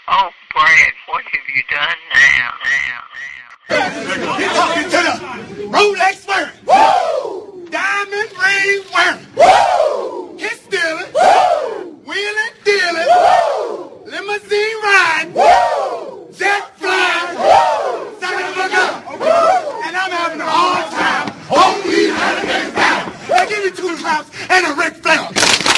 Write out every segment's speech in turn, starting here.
Oh, Brad, what have you done now? You're talking to the Rolex wearing, woo! Diamond ring wearing, woo! Kiss stealing, woo! Wheeling dealing, woo! Limousine riding, woo! Jet flying, woo! Son of a gun, woo! And I'm having a hard time. Holy hurricane power! Now give me 2 claps and a Ric Flair.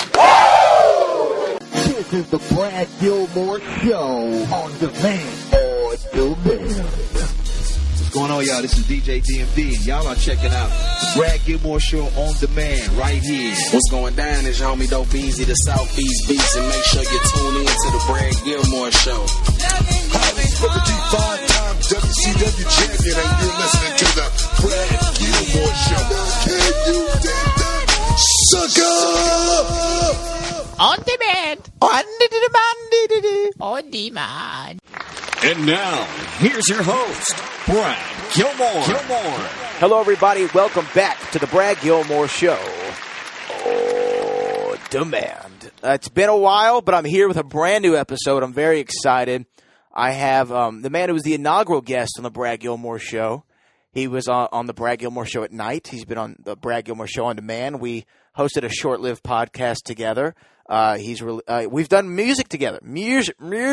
This is the Brad Gilmore Show on demand or demand. What's going on, y'all? This is DJ DMV, and y'all are checking out the Brad Gilmore Show on demand right here. What's going down is your homie Dope Beezy, the Southeast Beats, and make sure you tune in to the Brad Gilmore Show. Hi, this is Booker T, 5-time WCW champion, and you're listening to the Brad Gilmore Show. Can you dig that, sucker? On demand. On demand. On demand. And now, here's your host, Brad Gilmore. Hello, everybody. Welcome back to the Brad Gilmore Show. On demand. It's been a while, but I'm here with a brand new episode. I'm very excited. I have the man who was the inaugural guest on the Brad Gilmore Show. He was on the Brad Gilmore Show at night. He's been on the Brad Gilmore Show on demand. We hosted a short-lived podcast together. We've done music together. Music.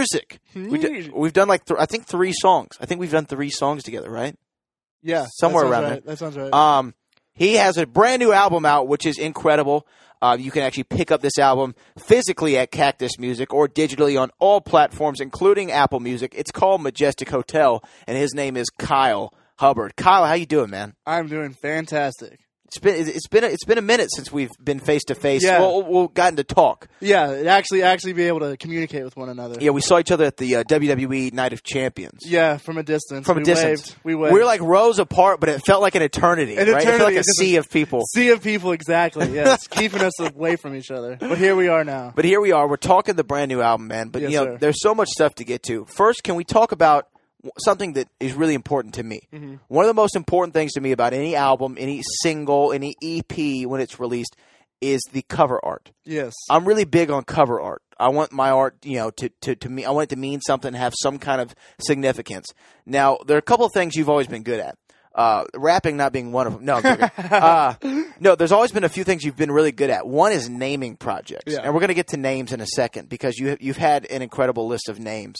We've done like I think 3 songs. I think we've done 3 songs together, right? Yeah, somewhere around there. That sounds right. He has a brand new album out, which is incredible. You can actually pick up this album physically at Cactus Music or digitally on all platforms, including Apple Music. It's called Majestic Hotel, and his name is Kyle Hubbard. Kyle, how you doing, man? I'm doing fantastic. It's been a minute since we've been face to face. Yeah. We've gotten to talk. Yeah, actually be able to communicate with one another. Yeah, we saw each other at the WWE Night of Champions. Yeah, from a distance. We waved. We were like rows apart, but it felt like an eternity. Right? It felt like a sea of people. Sea of people, exactly. Yes, keeping us away from each other. But here we are now. We're talking the brand new album, man. But yes, there's so much stuff to get to. First, can we talk about something that is really important to me? Mm-hmm. One of the most important things to me about any album, any single, any EP when it's released is the cover art. Yes. I'm really big on cover art. I want my art, to me, I want it to mean something, have some kind of significance. Now, there are a couple of things you've always been good at. Rapping not being one of them. No, I'm kidding. No, there's always been a few things you've been really good at. One is naming projects. Yeah. And we're going to get to names in a second because you've had an incredible list of names.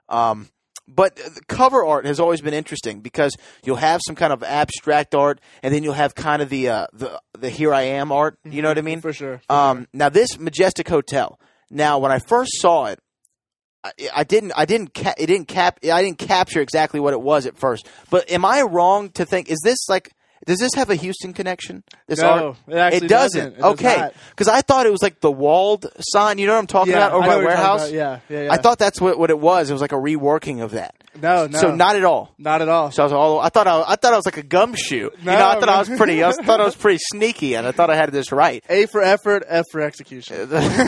But cover art has always been interesting because you'll have some kind of abstract art, and then you'll have kind of the Here I Am art. You know what I mean? For sure. Now this Majestic Hotel. Now when I first saw it, I didn't capture exactly what it was at first. But am I wrong to think does this have a Houston connection? No, it actually doesn't. Okay, because I thought it was like the walled sign. You know what I'm talking about over by Warehouse? Yeah. I thought that's what it was. It was like a reworking of that. No. So not at all. Not at all. So I thought I was like a gumshoe. No, I thought I was pretty sneaky, and I thought I had this right. A for effort, F for execution.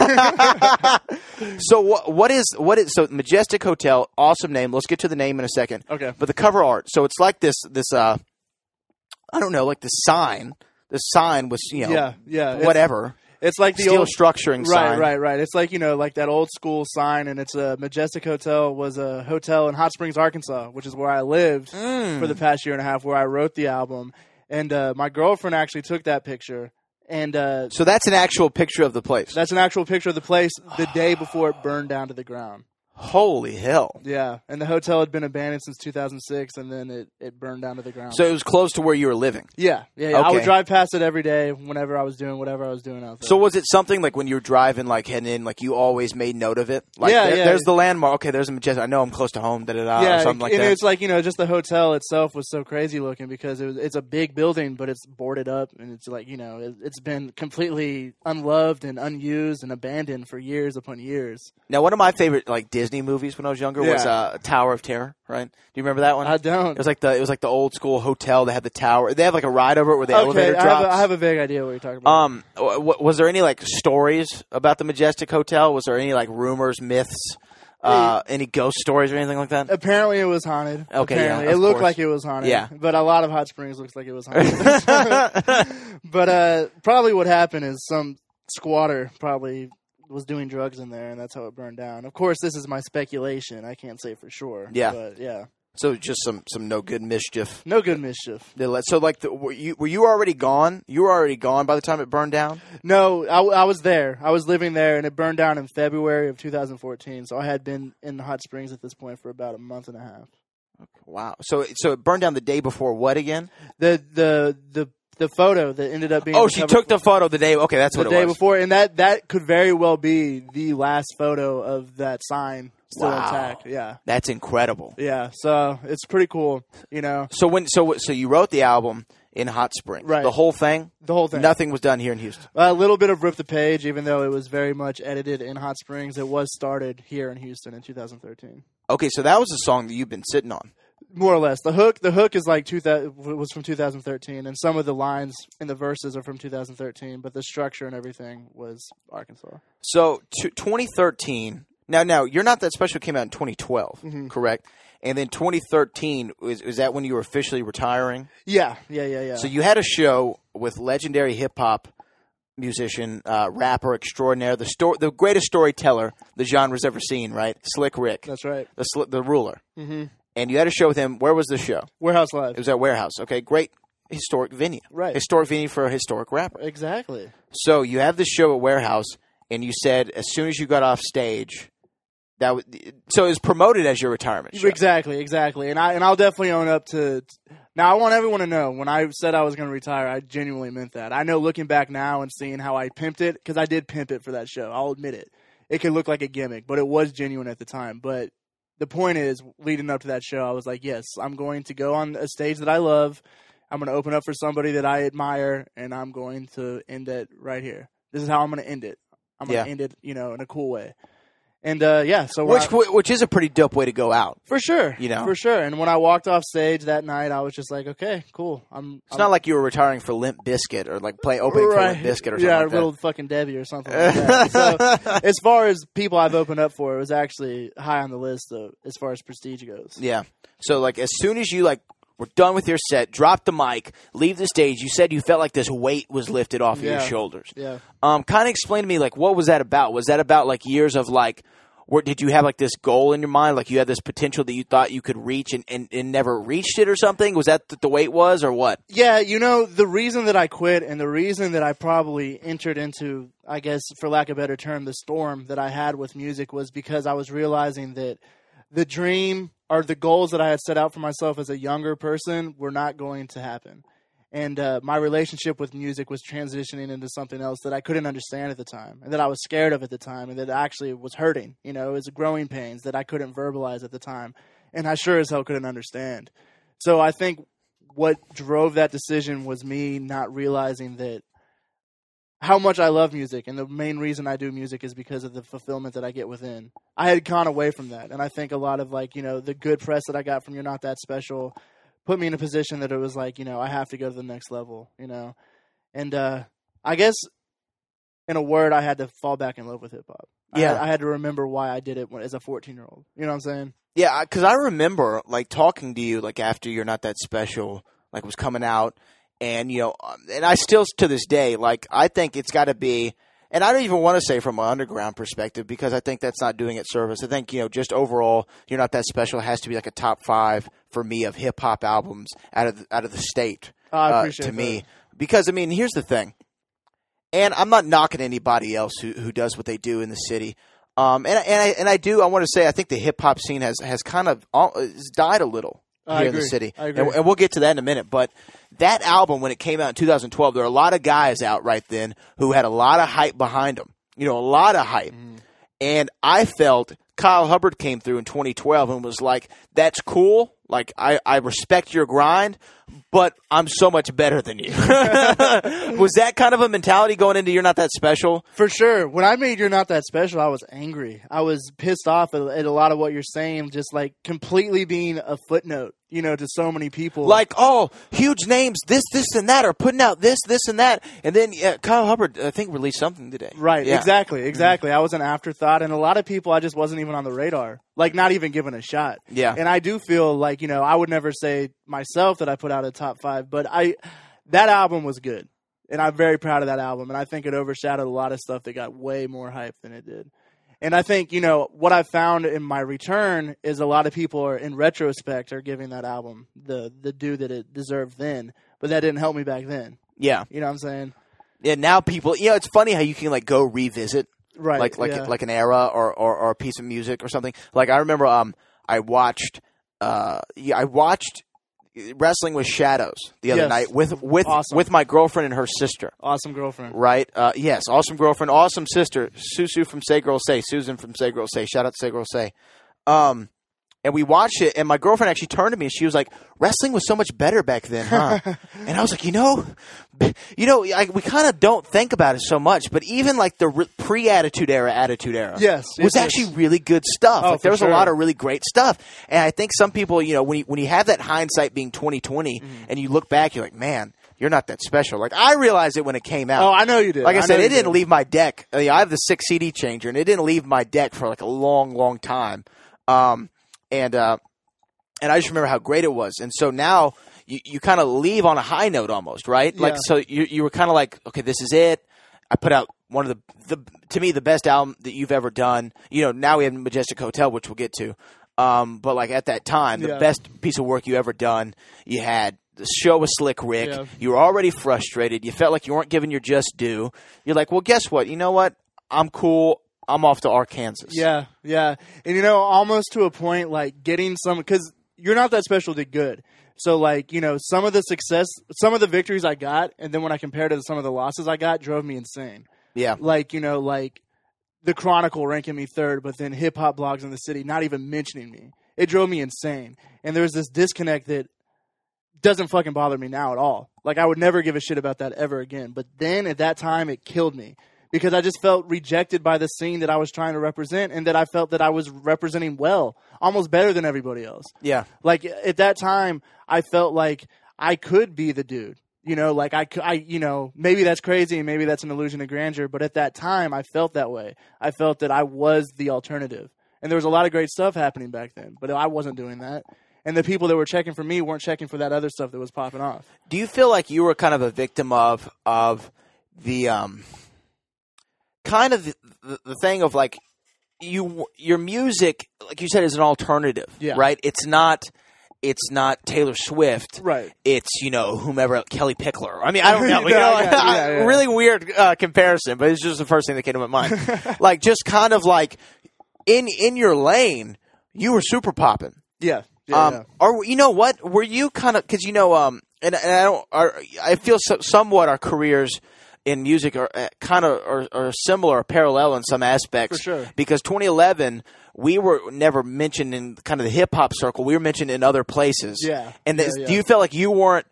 So what is so Majestic Hotel? Awesome name. Let's get to the name in a second. Okay. But the cover art. So it's like this. I don't know, like the sign. The sign was, whatever. It's like the steel old structuring sign. Right. It's like, like that old school sign, and it's a Majestic Hotel was a hotel in Hot Springs, Arkansas, which is where I lived for the past year and a half, where I wrote the album. And my girlfriend actually took that picture. And so that's an actual picture of the place. That's an actual picture of the place the day before it burned down to the ground. Holy hell. Yeah, and the hotel had been abandoned since 2006, and then it burned down to the ground. So it was close to where you were living? Yeah. Okay. I would drive past it every day whenever I was doing whatever I was doing out there. So was it something like when you were driving, like heading in, like you always made note of it? Like, there's the landmark. Okay, there's a Majestic. I know I'm close to home, or something like that. And it's like, just the hotel itself was so crazy looking because it's a big building, but it's boarded up, and it's like, it's been completely unloved and unused and abandoned for years upon years. Now, one of my favorite like Disney movies when I was younger was Tower of Terror. Right? Do you remember that one? I don't. It was like the old school hotel that had the tower. They have like a ride over it where the elevator drops. I have a vague idea what you're talking about. Was there any like stories about the Majestic Hotel? Was there any like rumors, myths? Any ghost stories or anything like that? Apparently it was haunted. Okay, apparently. It looked like it was haunted. Yeah. But a lot of Hot Springs looks like it was haunted. But probably what happened is some squatter probably was doing drugs in there, and that's how it burned down. Of course, this is my speculation. I can't say for sure. Yeah. But, yeah. So just some no good mischief. No good mischief. So like, were you already gone? You were already gone by the time it burned down? No, I was there. I was living there, and it burned down in February of 2014. So I had been in Hot Springs at this point for about a month and a half. Okay, wow. So it burned down the day before what again? The photo that ended up being. Oh, she took the photo the day. Okay, that's what it was. The day before, and that could very well be the last photo of that sign still intact. Yeah, that's incredible. Yeah, so it's pretty cool, you know. So you wrote the album in Hot Springs, right? The whole thing. The whole thing. Nothing was done here in Houston. A little bit of Rip the Page, even though it was very much edited in Hot Springs. It was started here in Houston in 2013. Okay, so that was a song that you've been sitting on. More or less. The hook is like was from 2013, and some of the lines in the verses are from 2013, but the structure and everything was Arkansas. So 2013. Now You're Not That Special came out in 2012, correct? And then 2013 is that when you were officially retiring? Yeah. So you had a show with legendary hip hop musician, rapper extraordinaire, the greatest storyteller the genre's ever seen, right? Slick Rick. That's right. The Ruler. Mm-hmm. And you had a show with him. Where was the show? Warehouse Live. It was at Warehouse. Okay, great historic venue. Right. Historic venue for a historic rapper. Exactly. So you have this show at Warehouse, and you said as soon as you got off stage, so it was promoted as your retirement show. Exactly. And I'll definitely own up to. Now I want everyone to know when I said I was going to retire, I genuinely meant that. I know looking back now and seeing how I pimped it, because I did pimp it for that show. I'll admit it. It could look like a gimmick, but it was genuine at the time. But the point is, leading up to that show, I was like, yes, I'm going to go on a stage that I love. I'm going to open up for somebody that I admire, and I'm going to end it right here. This is how I'm going to end it. I'm going to end it, in a cool way. And, so which is a pretty dope way to go out. For sure. For sure. And when I walked off stage that night, I was just like, okay, cool. It's not like you were retiring for Limp Bizkit or like opening for Limp Bizkit or something like that. Little fucking Debbie or something like that. So as far as people I've opened up for, it was actually high on the list as far as prestige goes. Yeah. So like as soon as you were done with your set, drop the mic, leave the stage, you said you felt like this weight was lifted off of your shoulders. Yeah. Kind of explain to me, what was that about? Was that about, years of, did you have, this goal in your mind? You had this potential that you thought you could reach and never reached it or something? Was that the weight was or what? Yeah, the reason that I quit and the reason that I probably entered into, I guess, for lack of a better term, the storm that I had with music was because I was realizing that the dream or the goals that I had set out for myself as a younger person were not going to happen. And my relationship with music was transitioning into something else that I couldn't understand at the time, and that I was scared of at the time, and that actually was hurting. It was growing pains that I couldn't verbalize at the time, and I sure as hell couldn't understand. So I think what drove that decision was me not realizing that how much I love music, and the main reason I do music is because of the fulfillment that I get within. I had gone away from that, and I think a lot of the good press that I got from You're Not That Special put me in a position that it was I have to go to the next level, And I guess, in a word, I had to fall back in love with hip-hop. Yeah. I had to remember why I did it as a 14-year-old. You know what I'm saying? Yeah, because I remember, talking to you, after You're Not That Special, was coming out, and, and I still, to this day, I think it's got to be, and I don't even want to say from an underground perspective, because I think that's not doing it service. I think, just overall, You're Not That Special has to be a top 5 for me of hip hop albums out of the state. I appreciate to that. me, because here's the thing, and I'm not knocking anybody else who does what they do in the city. I want to say I think the hip hop scene has kind of died a little here in the city. I agree. And we'll get to that in a minute. But that album, when it came out in 2012, there were a lot of guys out right then who had a lot of hype behind them. A lot of hype. Mm. And I felt Kyle Hubbard came through in 2012 and was like, that's cool. I respect your grind, but I'm so much better than you. Was that kind of a mentality going into You're Not That Special? For sure. When I made You're Not That Special, I was angry. I was pissed off at a lot of what you're saying, just completely being a footnote, to so many people. Huge names, this, and that, or putting out this, and that. And then Kyle Hubbard, I think, released something today. Right, yeah. Exactly. Mm-hmm. I was an afterthought, and a lot of people I just wasn't even on the radar. Not even given a shot. Yeah. And I do feel I would never say myself that I put out a top 5, but that album was good. And I'm very proud of that album. And I think it overshadowed a lot of stuff that got way more hype than it did. And I think, you know, what I found in my return is a lot of people are, in retrospect, are giving that album the due that it deserved then. But that didn't help me back then. Yeah. You know what I'm saying? Yeah, now people, you know, it's funny how you can like go revisit Right. like an era or a piece of music or something. Like I remember I watched Wrestling with Shadows the other night with my girlfriend and her sister. Awesome girlfriend. Right? Yes, awesome girlfriend, awesome sister. Susan from Say Girl Say. Shout out to Say Girl Say. And we watched it, and my girlfriend actually turned to me, and she was like, "Wrestling was so much better back then, huh?" And I was like, we kind of don't think about it so much, but even like the pre-Attitude Era, was actually really good stuff. Oh, like there was sure. a lot of really great stuff, and I think some people, you know, when you have that hindsight being 20/20, and you look back, you're like, man, you're not that special. Like I realized it when it came out. Oh, I know you did. Like I said, it didn't leave my deck. I have the 6 CD changer, and it didn't leave my deck for like a long, long time. And I just remember how great it was. And so now you kind of leave on a high note almost, right? Yeah. Like, so you were kind of like, okay, this is it. I put out one of to me, the best album that you've ever done. You know, now we have Majestic Hotel, which we'll get to. But like at that time, the best piece of work you ever done. You had the show with Slick Rick. Yeah. You were already frustrated. You felt like you weren't giving your just due. You're like, well, guess what? You know what? I'm cool. I'm off to Arkansas. Yeah. And, you know, almost to a point, like, getting some – because You're Not That Special did good. So, like, you know, some of the success – some of the victories I got, and then when I compared it to some of the losses I got, drove me insane. Yeah. Like, you know, like the Chronicle ranking me third, but then hip-hop blogs in the city not even mentioning me. It drove me insane. And there was this disconnect that doesn't fucking bother me now at all. Like, I would never give a shit about that ever again. But then at that time, it killed me. Because I just felt rejected by the scene that I was trying to represent, and that I felt that I was representing well, almost better than everybody else. Yeah. Like, at that time, I felt like I could be the dude. You know, like, you know, maybe that's crazy and maybe that's an illusion of grandeur, but at that time, I felt that way. I felt that I was the alternative. And there was a lot of great stuff happening back then, but I wasn't doing that. And the people that were checking for me weren't checking for that other stuff that was popping off. Do you feel like you were kind of a victim of the kind of the thing of like your music, like you said, is an alternative, right? It's not Taylor Swift, right? It's, you know, whomever, Kelly Pickler. I mean, I don't know, really weird comparison, but it's just the first thing that came to my mind. Like, just kind of like in your lane, you were super popping. Yeah. Or you know what? Were you kind of, because you know, and I feel somewhat our careers in music are kind of are similar or parallel in some aspects. For sure. Because 2011, we were never mentioned in kind of the hip hop circle. We were mentioned in other places. Yeah. And do you feel like you weren't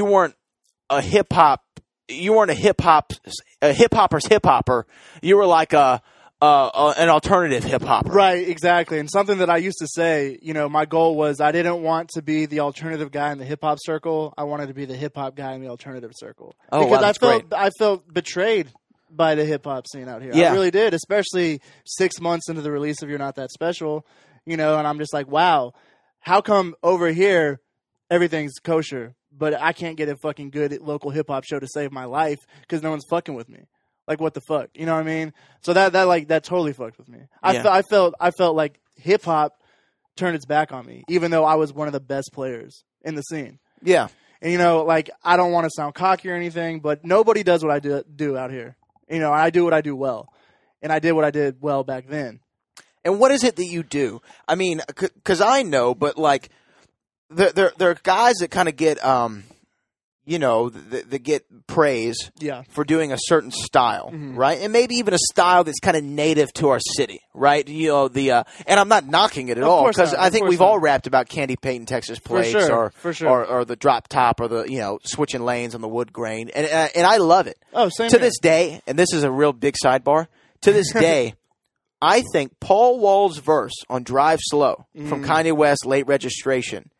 a hip hop? You weren't a hip hopper's hip hopper. You were like an alternative hip hopper. Right, exactly. And something that I used to say, you know, my goal was I didn't want to be the alternative guy in the hip hop circle. I wanted to be the hip hop guy in the alternative circle. Oh, because wow, that's great. I felt betrayed by the hip hop scene out here. Yeah. I really did, especially 6 months into the release of You're Not That Special, you know, and I'm just like, wow, how come over here everything's kosher, but I can't get a fucking good local hip hop show to save my life because no one's fucking with me? Like, what the fuck? You know what I mean? So that totally fucked with me. I felt like hip hop turned its back on me, even though I was one of the best players in the scene. Yeah. And, you know, like, I don't want to sound cocky or anything, but nobody does what I do out here. You know, I do what I do well. And I did what I did well back then. And what is it that you do? I mean, because I know, but like, there are guys that kind of get, you know, that get praise for doing a certain style, right? And maybe even a style that's kind of native to our city, right? You know, and I'm not knocking it at all, because I think we've all rapped about Candy Payton Texas plates, or the drop top, or the, you know, switching lanes on the wood grain, and I love it. Oh, same to here. this day, and this is a real big sidebar. To this day, I think Paul Wall's verse on "Drive Slow" from Kanye West, Late Registration,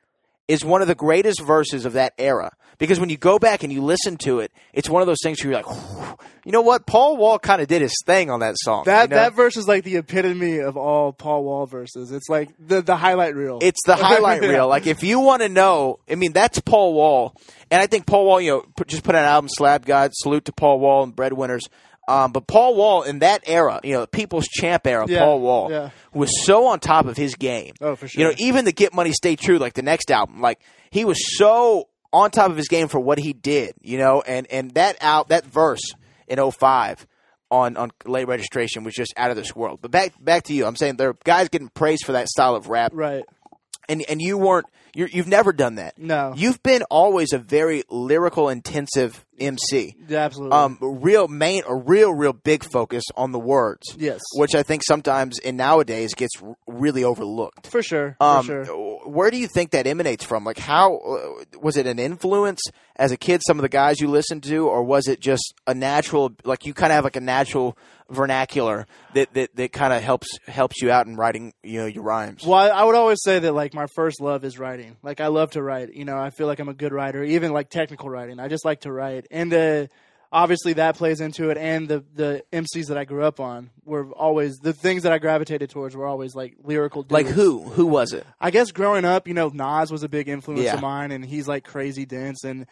is one of the greatest verses of that era. Because when you go back and you listen to it, it's one of those things where you're like, whew. You know what? Paul Wall kind of did his thing on that song. That verse is like the epitome of all Paul Wall verses. It's like the highlight reel. It's the highlight reel. Like, if you want to know, I mean, that's Paul Wall. And I think Paul Wall, just put out an album, Slab God, salute to Paul Wall and Breadwinners. But Paul Wall in that era, the People's Champ era, Paul Wall was so on top of his game. Oh, for sure. Even the Get Money, Stay True, like the next album, like he was so on top of his game for what he did, and that verse in 2005 on Late Registration was just out of this world. But back to you. I'm saying there are guys getting praised for that style of rap. Right. And you've never done that. No. You've been always a very lyrical, intensive MC. Yeah, absolutely. Real big focus on the words. Yes. Which I think sometimes nowadays gets really overlooked. For sure. Where do you think that emanates from? Like, how was it an influence as a kid, some of the guys you listened to, or was it just a natural, like you kind of have like a natural vernacular that kind of helps you out in writing, your rhymes? Well, I would always say that like my first love is writing. Like, I love to write. I feel like I'm a good writer, even like technical writing. I just like to write. And obviously that plays into it, and the MCs that I grew up on were always, the things that I gravitated towards were always like lyrical dudes. Like who was it? I guess growing up, Nas was a big influence of mine, and he's like crazy dense, and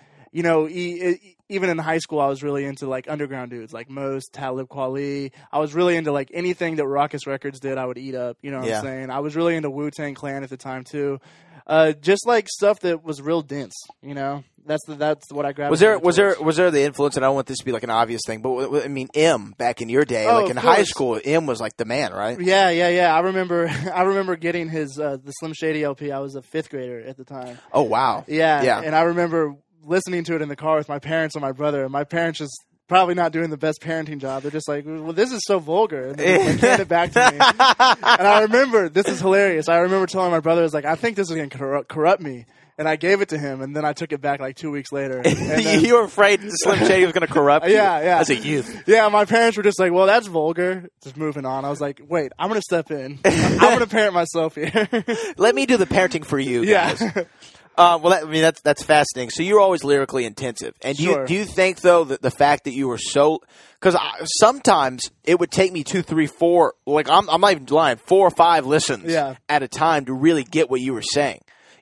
even in high school I was really into like underground dudes like Mos, Talib Kweli. I was really into like anything that Ruckus Records did I would eat up, what I'm saying? I was really into Wu-Tang Clan at the time too. Just like stuff that was real dense, That's what I gravitated towards. Was there the influence? And I don't want this to be like an obvious thing, but I mean, M back in your day, like in high school, M was like the man, right? Yeah. I remember getting his the Slim Shady LP. I was a 5th grader at the time. Oh wow. Yeah. And I remember listening to it in the car with my parents and my brother. And my parents just probably not doing the best parenting job. They're just like, well, this is so vulgar. And they hand it back to me. And I remember, this is hilarious. I remember telling my brother, I was like, I think this is going to corrupt me. And I gave it to him, and then I took it back like 2 weeks later. And then, you were afraid Slim Shady was going to corrupt you? Yeah. As a youth. Yeah, my parents were just like, well, that's vulgar. Just moving on. I was like, wait, I'm going to step in. I'm going to parent myself here. Let me do the parenting for you guys. Yeah. That's fascinating. So you're always lyrically intensive. And Sure. do you think, though, that the fact that you were so – because sometimes it would take me 2, 3, 4 – like I'm not even lying, 4 or 5 listens at a time to really get what you were saying.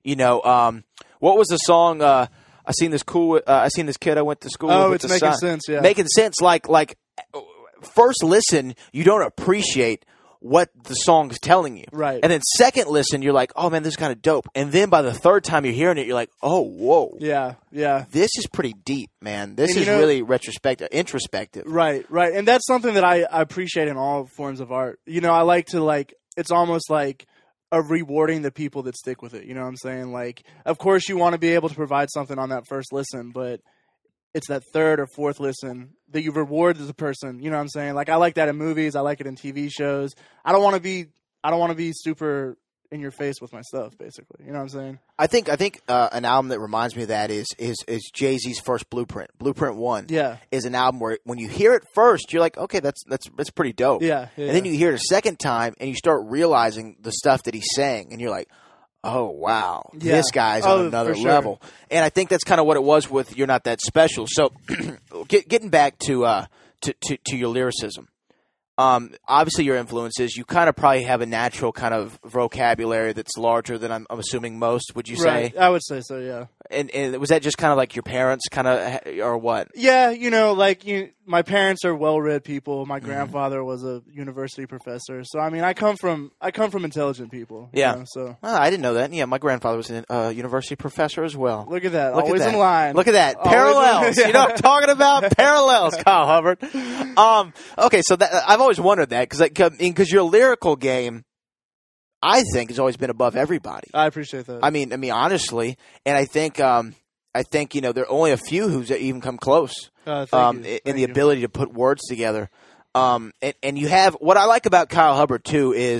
What was the song? I seen this kid I went to school with. Oh, it's Making Sense. Yeah, Making Sense. Like first listen, you don't appreciate what the song's telling you, right? And then second listen, you're like, oh man, this is kind of dope. And then by the third time you're hearing it, you're like, oh whoa, yeah, this is pretty deep, man. This is really introspective, right. And that's something that I appreciate in all forms of art. I like to it's almost like of rewarding the people that stick with it. You know what I'm saying? Like, of course you want to be able to provide something on that first listen, but it's that third or fourth listen that you reward as a person. You know what I'm saying? Like, I like that in movies. I like it in TV shows. I don't want to be super in your face with my stuff, basically. You know what I'm saying? I think an album that reminds me of that is Jay-Z's first Blueprint. Blueprint 1 is an album where when you hear it first, you're like, okay, that's pretty dope. Yeah. And then you hear it a second time and you start realizing the stuff that he's saying and you're like, oh wow, this guy's on another level. And I think that's kind of what it was with You're Not That Special. So getting back to your lyricism. Obviously, your influences, you kind of probably have a natural kind of vocabulary that's larger than I'm assuming most, would you say? Right. I would say so, yeah. And was that just kind of like your parents kind of, or what? Yeah, my parents are well-read people. My grandfather was a university professor. So, I mean, I come from intelligent people. Yeah. So I didn't know that. Yeah, my grandfather was a university professor as well. Look at that. Always in line. Look at that. Parallels. You know what I'm talking about? Parallels, Kyle Hubbard. Okay, so I've always wondered that because your lyrical game, I think, has always been above everybody. I appreciate that. I mean, honestly, and I think there are only a few who's even come close in the ability to put words together. And you have what I like about Kyle Hubbard too is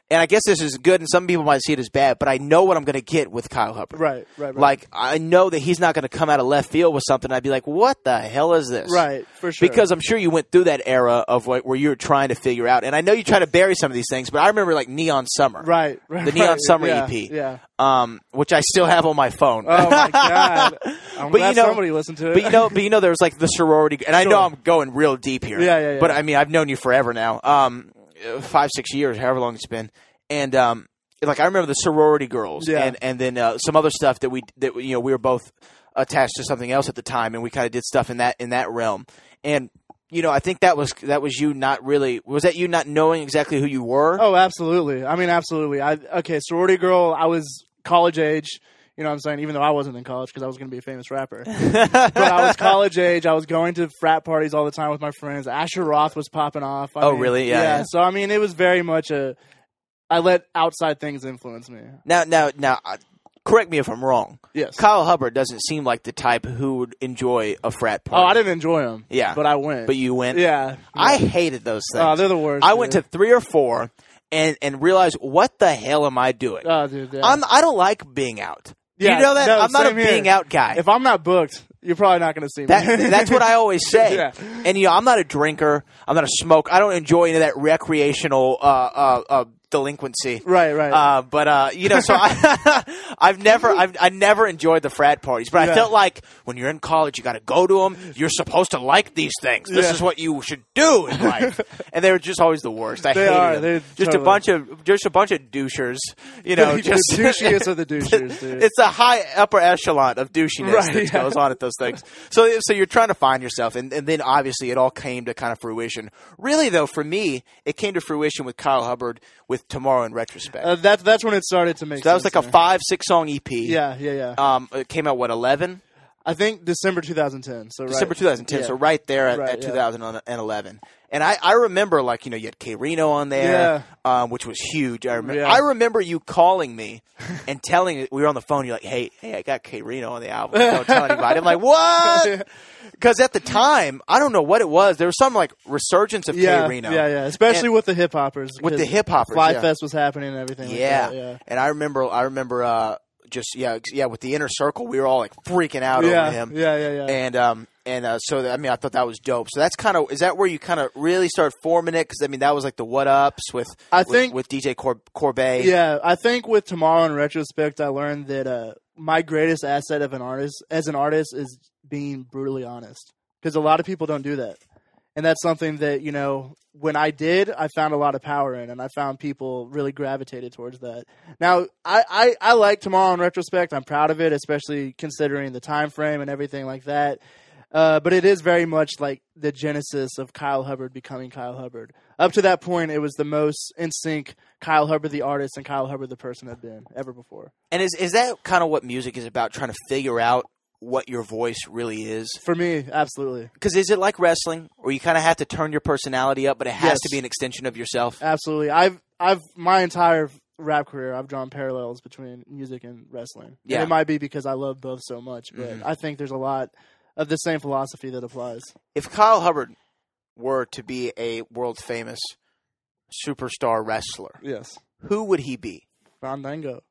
And I guess this is good, and some people might see it as bad, but I know what I'm going to get with Kyle Hubbard. Right. Like, I know that he's not going to come out of left field with something. I'd be like, what the hell is this? Right, for sure. Because I'm sure you went through that era of where you were trying to figure out. And I know you try to bury some of these things, but I remember like Neon Summer. Right. The Neon Summer yeah, EP. Yeah. Which I still have on my phone. Oh, my God. I'm glad somebody listened to it. But you know, there was like the sorority. And I know I'm going real deep here. Yeah. But I mean, I've known you forever now. 5-6 years, however long it's been. And like I remember the sorority girls, and then some other stuff that we were both attached to something else at the time, and we kind of did stuff in that realm. And I think that was you not really, was that you not knowing exactly who you were? Oh, absolutely. I mean, absolutely. Sorority girl. I was college age. You know what I'm saying? Even though I wasn't in college because I was going to be a famous rapper. But I was college age. I was going to frat parties all the time with my friends. Asher Roth was popping off. I mean, really? Yeah. So, I mean, it was very much I let outside things influence me. Now, correct me if I'm wrong. Yes. Kyle Hubbard doesn't seem like the type who would enjoy a frat party. Oh, I didn't enjoy them. Yeah. But I went. But you went? Yeah. I hated those things. Oh, they're the worst. I went to 3 or 4 and realized, what the hell am I doing? Oh, dude, yeah. I don't like being out. Yeah, you know that? no, I'm not a here. being out guy. If I'm not booked, you're probably not going to see me. That's what I always say. Yeah. And I'm not a drinker. I'm not a smoker. I don't enjoy any of that recreational delinquency. Right. So I never enjoyed the frat parties, but I felt like when you're in college, you got to go to them. You're supposed to like these things. This is what you should do in life. And they were just always the worst. I hated them. Just totally. a bunch of douchers. The douchiest of the douchers, dude. It's a high upper echelon of douchiness that goes on at those things. So you're trying to find yourself, and then obviously it all came to kind of fruition. Really, though, for me, it came to fruition with Kyle Hubbard with Tomorrow in Retrospect. That's when it started to make sense. That was like a 5-6 song EP. Yeah. It came out, 11? I think December 2010. So December 2010, so right there at 2011. And I remember, like, you had K Reno on there, which was huge. I remember you calling me and telling me, we were on the phone, you're like, hey, I got K Reno on the album. Don't tell anybody. I'm like, what? Because at the time, I don't know what it was. There was some, like, resurgence of K Reno. Yeah. Especially with the hip-hoppers. With the hip-hoppers, Fly Fest was happening and everything like that. Yeah. And I remember with the Inner Circle, we were all like freaking out over him. Yeah. I thought that was dope. So that's is that where you kind of really start forming it? Because that was like the What Ups with DJ Corbet. Yeah, I think with Tomorrow in Retrospect, I learned that my greatest asset as an artist is being brutally honest. Because a lot of people don't do that. And that's something that, when I did, I found a lot of power in, and I found people really gravitated towards that. Now, I like Tomorrow in Retrospect. I'm proud of it, especially considering the time frame and everything like that. But it is very much like the genesis of Kyle Hubbard becoming Kyle Hubbard. Up to that point, it was the most in sync Kyle Hubbard the artist and Kyle Hubbard the person had been ever before. And is that kind of what music is about, trying to figure out what your voice really is? For me, absolutely. Because is it like wrestling, where you kind of have to turn your personality up, but it has to be an extension of yourself? Absolutely. I've my entire rap career, I've drawn parallels between music and wrestling. Yeah. And it might be because I love both so much, but I think there's a lot of the same philosophy that applies. If Kyle Hubbard were to be a world-famous superstar wrestler, yes, who would he be? Fandango.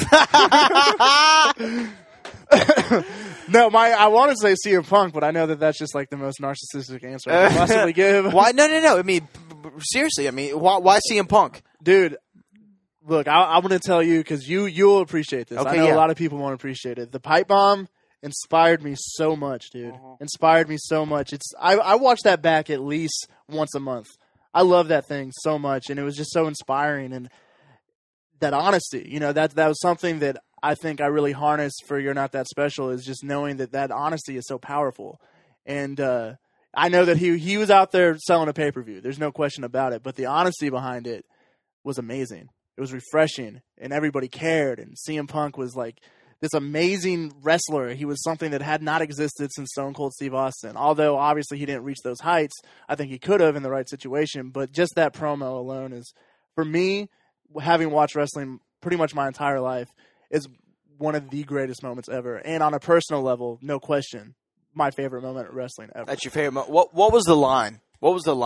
No, I want to say CM Punk, but I know that that's just like the most narcissistic answer I could possibly give. Why? No. I mean, seriously. I mean, why CM Punk? Dude, look, I'm going to tell you because you'll appreciate this. Okay, I know a lot of people won't appreciate it. The pipe bomb inspired me so much, dude. Inspired me so much. I watch that back at least once a month. I love that thing so much, and it was just so inspiring. And that honesty, that was something that I think I really harnessed for You're Not That Special, is just knowing that honesty is so powerful. And I know that he was out there selling a pay-per-view. There's no question about it. But the honesty behind it was amazing. It was refreshing, and everybody cared. And CM Punk was like this amazing wrestler. He was something that had not existed since Stone Cold Steve Austin. Although, obviously, he didn't reach those heights. I think he could have in the right situation. But just that promo alone is, for me, having watched wrestling pretty much my entire life, is one of the greatest moments ever. And on a personal level, no question, my favorite moment of wrestling ever. That's your favorite moment. What was the line? What was the line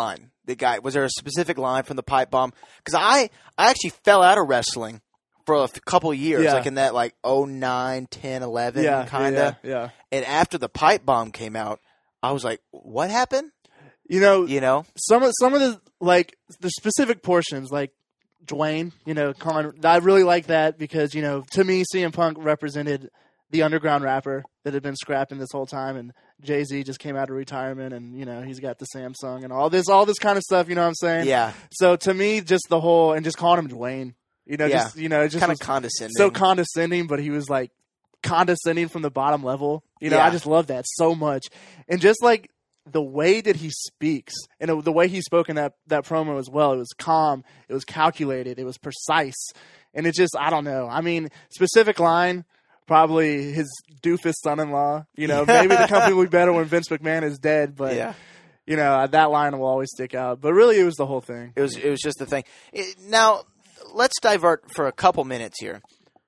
the guy? Was there a specific line from the pipe bomb? Because I actually fell out of wrestling for a couple years, like in that 09, 10, 11 kind of. Yeah. And after the pipe bomb came out, I was like, what happened? You know, some of the the specific portions, like Dwayne, I really like that because, to me, CM Punk represented the underground rapper that had been scrapping this whole time, and Jay-Z just came out of retirement, and, he's got the Samsung and all this kind of stuff, you know what I'm saying? Yeah. So to me, just the whole, and just calling him Dwayne, just kind of condescending. So condescending, but he was condescending from the bottom level. I just love that so much. And just the way that he speaks and the way he spoke in that promo as well, it was calm, it was calculated, it was precise. And it just, I don't know. I mean, specific line, probably his doofus son-in-law. Maybe the company will be better when Vince McMahon is dead, but that line will always stick out. But really, it was the whole thing. It was just the thing. Now, let's divert for a couple minutes here.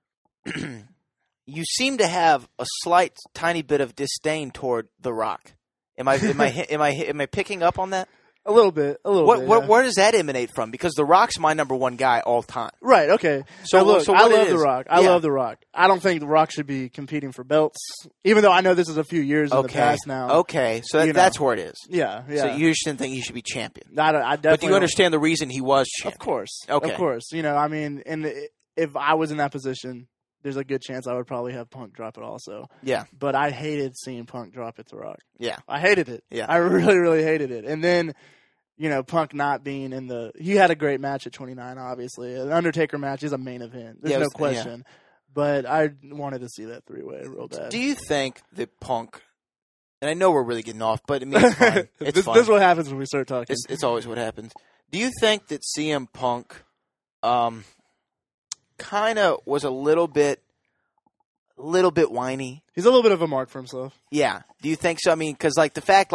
You seem to have a slight, tiny bit of disdain toward The Rock. Am I picking up on that? A little bit. Where does that emanate from? Because The Rock's my number one guy all time. Right. Okay. So look, what I love it is- The Rock. I love The Rock. I don't think The Rock should be competing for belts, even though I know this is a few years in the past now. Okay, so that's where it is. Yeah. So you just didn't think he should be champion. I definitely. But do you don't- understand the reason he was champion? Of course. Okay. Of course. I mean, and if I was in that position, there's a good chance I would probably have Punk drop it also. Yeah. But I hated seeing Punk drop it to Rock. Yeah. I hated it. Yeah. I really, really hated it. And then, Punk not being in he had a great match at 29, obviously. An Undertaker match is a main event. There's no question. But I wanted to see that three-way real bad. Do you think that Punk, and I know we're really getting off, but I mean, it's fine. It's fine. This is what happens when we start talking. It's always what happens. Do you think that CM Punk kind of was a little bit whiny? He's a little bit of a mark for himself. Yeah. Do you think so? I mean, because the fact,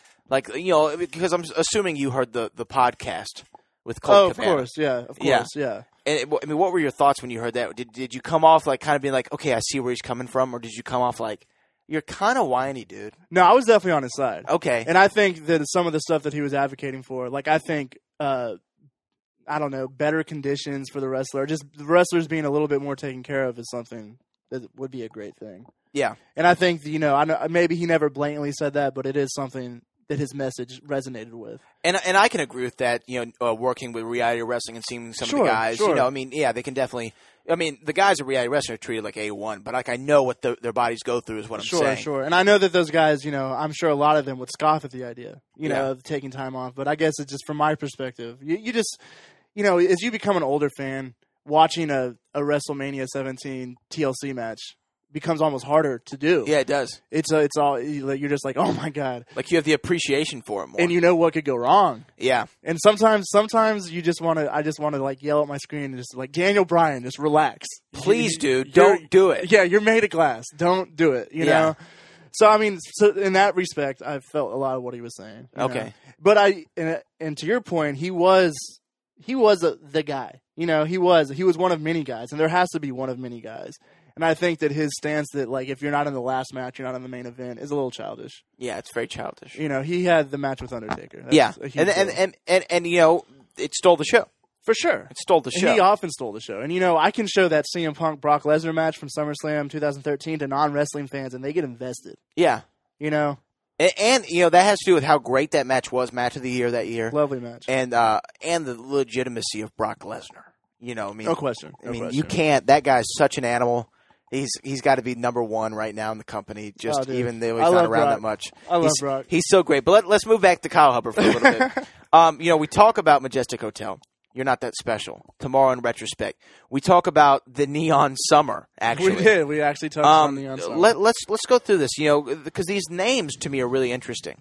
because I'm assuming you heard the podcast with Colt Cabana. Of course, yeah, of course, yeah. And I mean, what were your thoughts when you heard that? Did you come off kind of being like, okay, I see where he's coming from, or did you come off like, you're kind of whiny, dude? No, I was definitely on his side. Okay. And I think that some of the stuff that he was advocating for, I think, I don't know, better conditions for the wrestler, just the wrestlers being a little bit more taken care of is something that would be a great thing. Yeah. And I think, I know maybe he never blatantly said that, but it is something that his message resonated with. And I can agree with that, working with reality wrestling and seeing some of the guys, I mean, yeah, they can definitely, I mean, the guys at reality wrestling are treated like A1, but I know what their bodies go through is what I'm saying. Sure. And I know that those guys, I'm sure a lot of them would scoff at the idea, of taking time off, but I guess it's just from my perspective, you just, as you become an older fan, watching a WrestleMania 17 TLC match becomes almost harder to do. Yeah, it does. It's all you're just like, oh my god, you have the appreciation for it more, and you know what could go wrong. Yeah, and sometimes you just want to. I just want to yell at my screen and just Daniel Bryan, just relax, please, dude, don't do it. Yeah, you're made of glass. Don't do it. You know. So I mean, in that respect, I felt a lot of what he was saying. Okay, know? But and to your point, he was the guy. He was one of many guys, and there has to be one of many guys. And I think that his stance that, if you're not in the last match, you're not in the main event, is a little childish. Yeah, it's very childish. He had the match with Undertaker. That's a huge deal. And it stole the show. For sure. It stole the show. And he often stole the show. And, I can show that CM Punk Brock Lesnar match from SummerSlam 2013 to non-wrestling fans, and they get invested. Yeah. And that has to do with how great that match was, match of the year that year. Lovely match. And the legitimacy of Brock Lesnar. No question. You can't. That guy's such an animal. He's got to be number one right now in the company. Even though he's not around that much. I love Brock. He's so great. But let's move back to Kyle Hubbard for a little bit. We talk about Majestic Hotel. You're not that special. Tomorrow in retrospect, we talk about the Neon Summer. Actually, we did. We actually touched on Neon Summer. Let's go through this. Because these names to me are really interesting.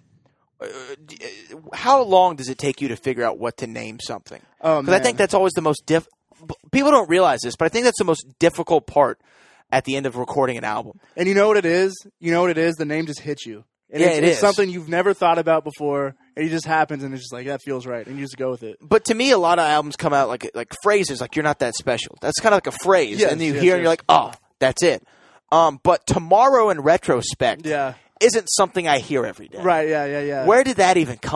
How long does it take you to figure out what to name something? Because I think that's always the most people don't realize this, but I think that's the most difficult part at the end of recording an album. And you know what it is? The name just hits you. And it's something you've never thought about before, and it just happens, and it's just that feels right, and you just go with it. But to me, a lot of albums come out like phrases, you're not that special. That's kind of like a phrase, and you hear and you're like, oh, that's it. But Tomorrow in retrospect isn't something I hear every day. Right, yeah. Where did that even come from?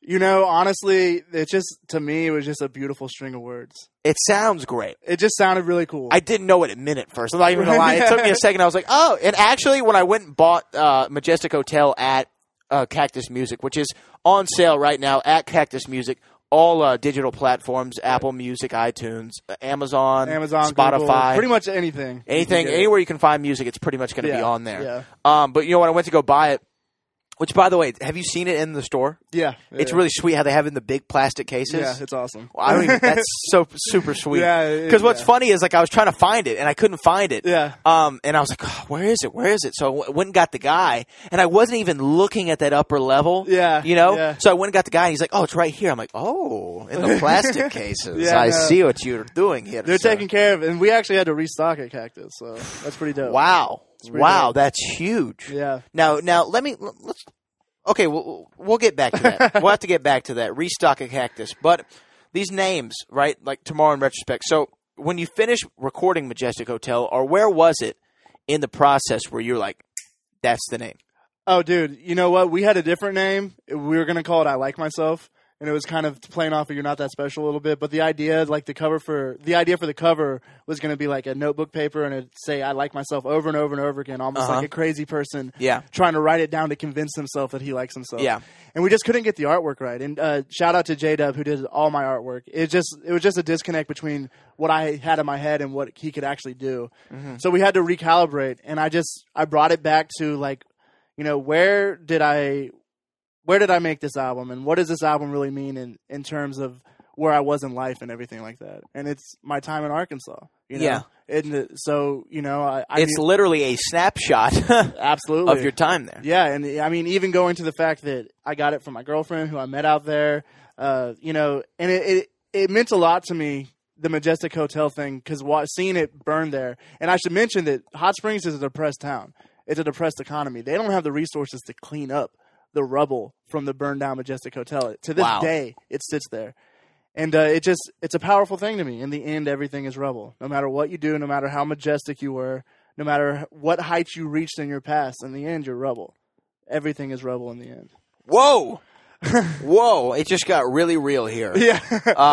You know, honestly, to me, it was just a beautiful string of words. It sounds great. It just sounded really cool. I didn't know what it meant at first. I'm not even going to lie. It took me a second. I was like, oh. And actually, when I went and bought Majestic Hotel at Cactus Music, which is on sale right now at Cactus Music, all digital platforms, Apple Music, iTunes, Amazon, Spotify. Google, pretty much anything. Anywhere you can find music, it's pretty much going to be on there. Yeah. But, you know, when I went to go buy it, which, by the way, have you seen it in the store? Yeah. It's really sweet how they have it in the big plastic cases. Yeah, it's awesome. Well, I don't even, that's so super sweet. Yeah. Because what's funny is, like, I was trying to find it, and I couldn't find it. Yeah. And I was like, oh, where is it? Where is it? So I went and got the guy, and I wasn't even looking at that upper level. Yeah. You know? Yeah. So I went and got the guy, and he's like, oh, it's right here. I'm like, oh, in the plastic cases. I see what you're doing here. They're taking care of it, and we actually had to restock at Cactus, so that's pretty dope. Wow. Dope. That's huge. Yeah. Now, let's. Okay, we'll get back to that. We'll have to get back to that. Restock a Cactus. But these names, right, like Tomorrow in Retrospect. So when you finish recording Majestic Hotel, or where was it in the process where you're like, that's the name? Oh, dude, you know what? We had a different name. We were going to call it I Like Myself. And it was kind of playing off of You're Not That Special a little bit. But the idea, like the idea for the cover was going to be like a notebook paper and it'd say I like myself over and over and over again, almost like a crazy person trying to write it down to convince himself that he likes himself. Yeah. And we just couldn't get the artwork right. And shout out to J-Dub who did all my artwork. It was just a disconnect between what I had in my head and what he could actually do. Mm-hmm. So we had to recalibrate. And I brought it back to like, you know, where did I make this album, and what does this album really mean in terms of where I was in life and everything like that? And it's my time in Arkansas, you know? Yeah. And so, you know, it's literally a snapshot absolutely of your time there. Yeah, and I mean, even going to the fact that I got it from my girlfriend who I met out there, you know, and it meant a lot to me, the Majestic Hotel thing, because seeing it burn there. And I should mention that Hot Springs is a depressed town. It's a depressed economy. They don't have the resources to clean up the rubble from the burned down Majestic Hotel. To this day, it sits there. And it's a powerful thing to me. In the end, everything is rubble. No matter what you do, no matter how majestic you were, no matter what heights you reached in your past, in the end, you're rubble. Everything is rubble in the end. Whoa! Whoa! It just got really real here. Yeah.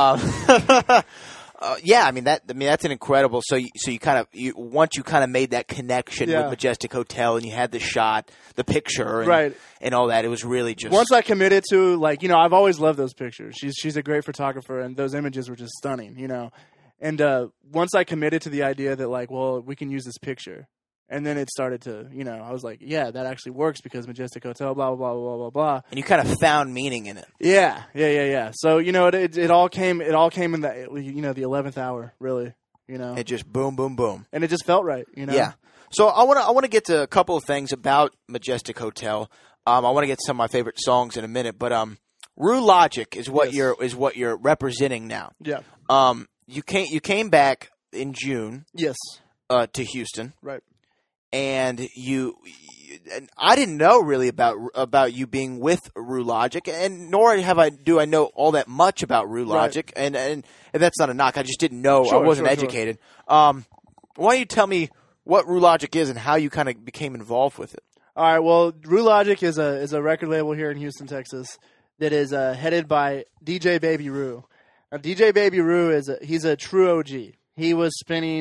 Yeah, I mean that's an incredible. So once you kind of made that connection with Majestic Hotel, and you had the shot, the picture, and all that, it was really just. Once I committed to, like, you know, I've always loved those pictures. She's a great photographer, and those images were just stunning, you know. And once I committed to the idea that, like, well, we can use this picture. And then it started to, you know, I was like, yeah, that actually works because Majestic Hotel, blah, blah, blah, blah, blah, blah. And you kind of found meaning in it. Yeah. So, you know, it all came in the, you know, the 11th hour, really, you know. It just boom, boom, boom. And it just felt right, you know. Yeah. So I want to get to a couple of things about Majestic Hotel. I want to get to some of my favorite songs in a minute, but Rue Logic is what you're representing now. Yeah. You came back in June. Yes. To Houston. Right. And and I didn't know really about you being with Rue Logic, and nor do I know all that much about Rue Logic, right. and that's not a knock. I just didn't know. I wasn't educated. Why don't you tell me what Rue Logic is and how you kind of became involved with it? All right. Well, Rue Logic is a record label here in Houston, Texas, that is headed by DJ Baby Rue. Now, DJ Baby Rue he's a true OG. He was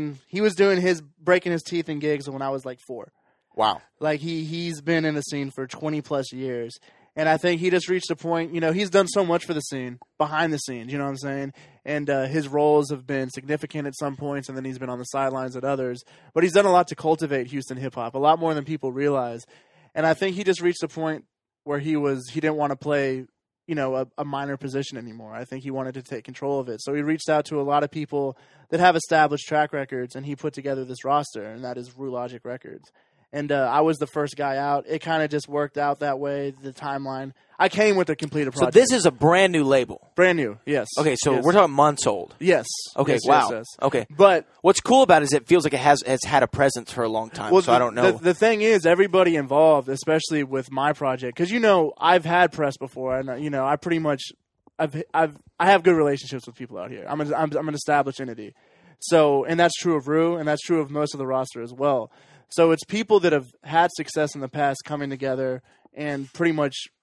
breaking his teeth in gigs when I was like 4. Wow. Like he's been in the scene for 20 plus years. And I think he just reached a point, you know, he's done so much for the scene, behind the scenes, you know what I'm saying? And his roles have been significant at some points, and then he's been on the sidelines at others. But he's done a lot to cultivate Houston hip-hop, a lot more than people realize. And I think he just reached a point where he didn't want to play, you know, a minor position anymore. I think he wanted to take control of it. So he reached out to a lot of people that have established track records, and he put together this roster, and that is Rue Logic Records. And I was the first guy out. It kind of just worked out that way, the timeline. I came with a completed project. So this is a brand new label? Brand new, yes. Okay, so we're talking months old? Yes. Okay, yes, wow. Yes. Okay. But what's cool about it is it feels like it has had a presence for a long time, well, so I don't know. The thing is, everybody involved, especially with my project, because, you know, I've had press before, and, you know, I pretty much, I have good relationships with people out here. I'm an established entity. So, and that's true of Rue, and that's true of most of the roster as well. So it's people that have had success in the past coming together and pretty much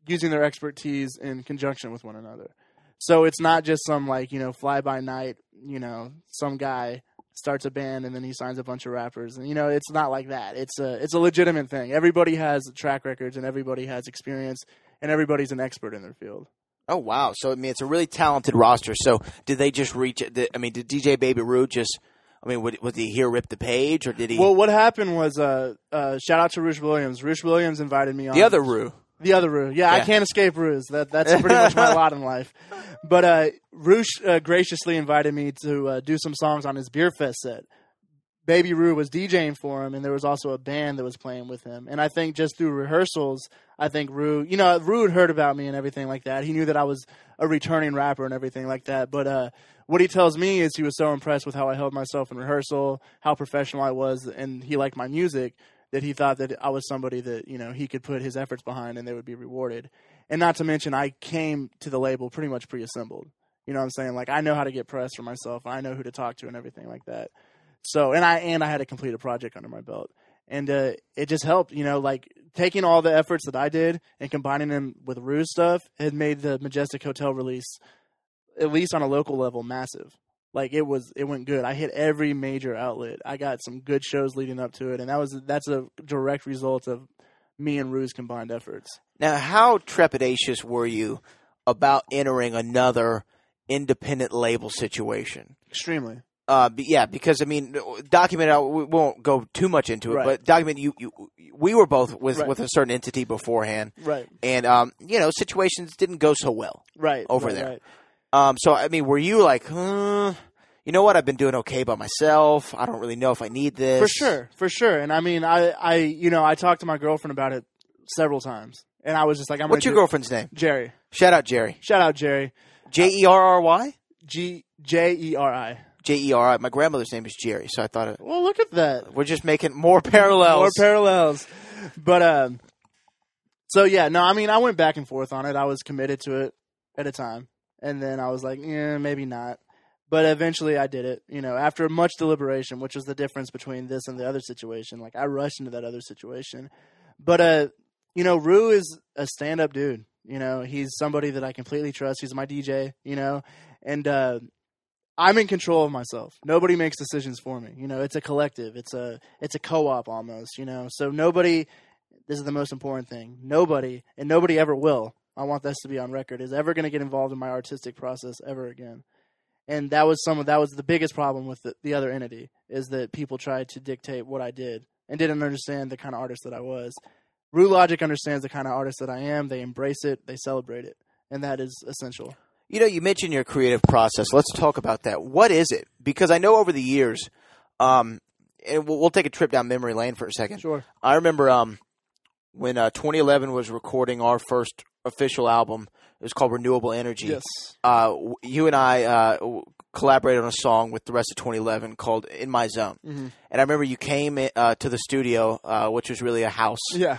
using their expertise in conjunction with one another. So it's not just some fly by night, some guy starts a band and then he signs a bunch of rappers, and it's not like that. It's a legitimate thing. Everybody has track records and everybody has experience and everybody's an expert in their field. Oh wow! So I mean, it's a really talented roster. So did they just reach? Did DJ Baby Rue just? I mean, was he here rip the page or did he? Well, what happened was shout out to Roosh Williams. Roosh Williams invited me on. The other Rue. The other Rue. Yeah, I can't escape Rue's. That's pretty much my lot in life. But Roosh graciously invited me to do some songs on his Beer Fest set. Baby Rue was DJing for him, and there was also a band that was playing with him. And I think just through rehearsals, Rue had heard about me and everything like that. He knew that I was a returning rapper and everything like that. But what he tells me is he was so impressed with how I held myself in rehearsal, how professional I was, and he liked my music, that he thought that I was somebody that, he could put his efforts behind and they would be rewarded. And not to mention, I came to the label pretty much pre-assembled. You know what I'm saying? Like, I know how to get press for myself. I know who to talk to and everything like that. So, and I had to complete a project under my belt. And it just helped, taking all the efforts that I did and combining them with Rue's stuff had made the Majestic Hotel release, at least on a local level, massive. Like, it went good. I hit every major outlet. I got some good shows leading up to it, and that's a direct result of me and Rue's combined efforts. Now, how trepidatious were you about entering another independent label situation? Extremely. Yeah, because documented. We won't go too much into it, right. But documented. We were both with a certain entity beforehand, right? And situations didn't go so well, right, over right, there. Right. So were you like, you know what? I've been doing okay by myself. I don't really know if I need this. For sure. And I talked to my girlfriend about it several times, and I was just like, What's your girlfriend's name? Jerry. Shout out Jerry. Jerry. Jerry? Jeri. Jeri. My grandmother's name is Jerry, so I thought it. Well, look at that. We're just making more parallels. But so yeah, no, I went back and forth on it. I was committed to it at a time, and then I was like, maybe not. But eventually, I did it. After much deliberation, which was the difference between this and the other situation. Like, I rushed into that other situation. But Rue is a stand-up dude. He's somebody that I completely trust. He's my DJ. And I'm in control of myself. Nobody makes decisions for me. It's a collective. It's a co-op almost, So nobody, this is the most important thing, nobody, and nobody ever will, I want this to be on record, is ever going to get involved in my artistic process ever again. And that was the biggest problem with the other entity, is that people tried to dictate what I did and didn't understand the kind of artist that I was. Rue Logic understands the kind of artist that I am. They embrace it. They celebrate it. And that is essential. You mentioned your creative process. Let's talk about that. What is it? Because I know over the years, and we'll take a trip down memory lane for a second. Sure. I remember when 2011 was recording our first official album. It was called Renewable Energy. Yes. You and I collaborated on a song with the rest of 2011 called In My Zone. Mm-hmm. And I remember you came to the studio, which was really a house. Yeah.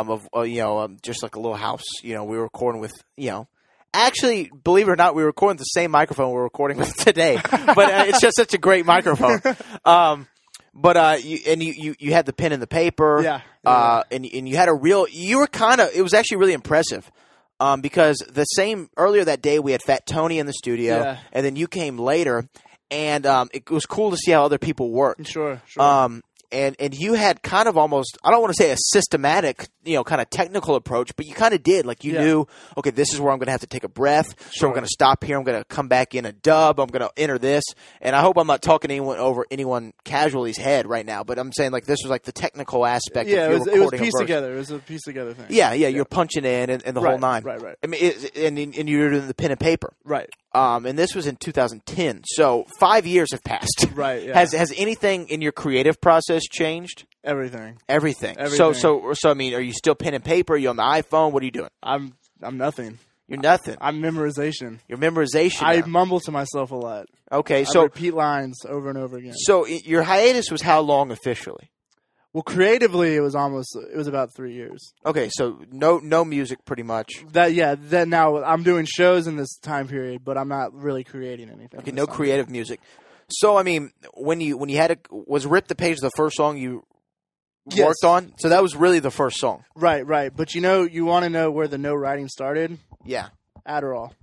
Just like a little house. We were recording with, Actually, believe it or not, we were recording the same microphone we're recording with today. But it's just such a great microphone. You had the pen and the paper. Yeah. And you had it was actually really impressive. Because earlier that day we had Fat Tony in the studio, and then you came later, and it was cool to see how other people worked. Sure. And you had kind of almost, I don't want to say a systematic, kind of technical approach, but you kind of did. Like, you knew, okay, this is where I'm going to have to take a breath. Sure. So I'm going to stop here. I'm going to come back in a dub. I'm going to enter this. And I hope I'm not talking over anyone casually's head right now, but I'm saying, like, this was like the technical aspect of your recording. It was pieced together. It was a piece together thing. Yeah. You're punching in and the whole nine. Right. I mean, and you're doing the pen and paper. Right. And this was in 2010. So 5 years have passed. Right. Yeah. Has anything in your creative process changed? Everything. So I mean, are you still pen and paper? Are you on the iPhone? What are you doing? I'm nothing. You're nothing. I'm memorization. You're memorization. I mumble to myself a lot. Okay, I repeat lines over and over again. So your hiatus was how long officially? Well, creatively, it was about 3 years. Okay, so no music, pretty much. That now I'm doing shows in this time period, but I'm not really creating anything. Okay, no creative music. So I mean, when you had was "Rip the Page" the first song you Yes. worked on. So that was really the first song. Right. But you want to know where the no writing started? Yeah. Adderall.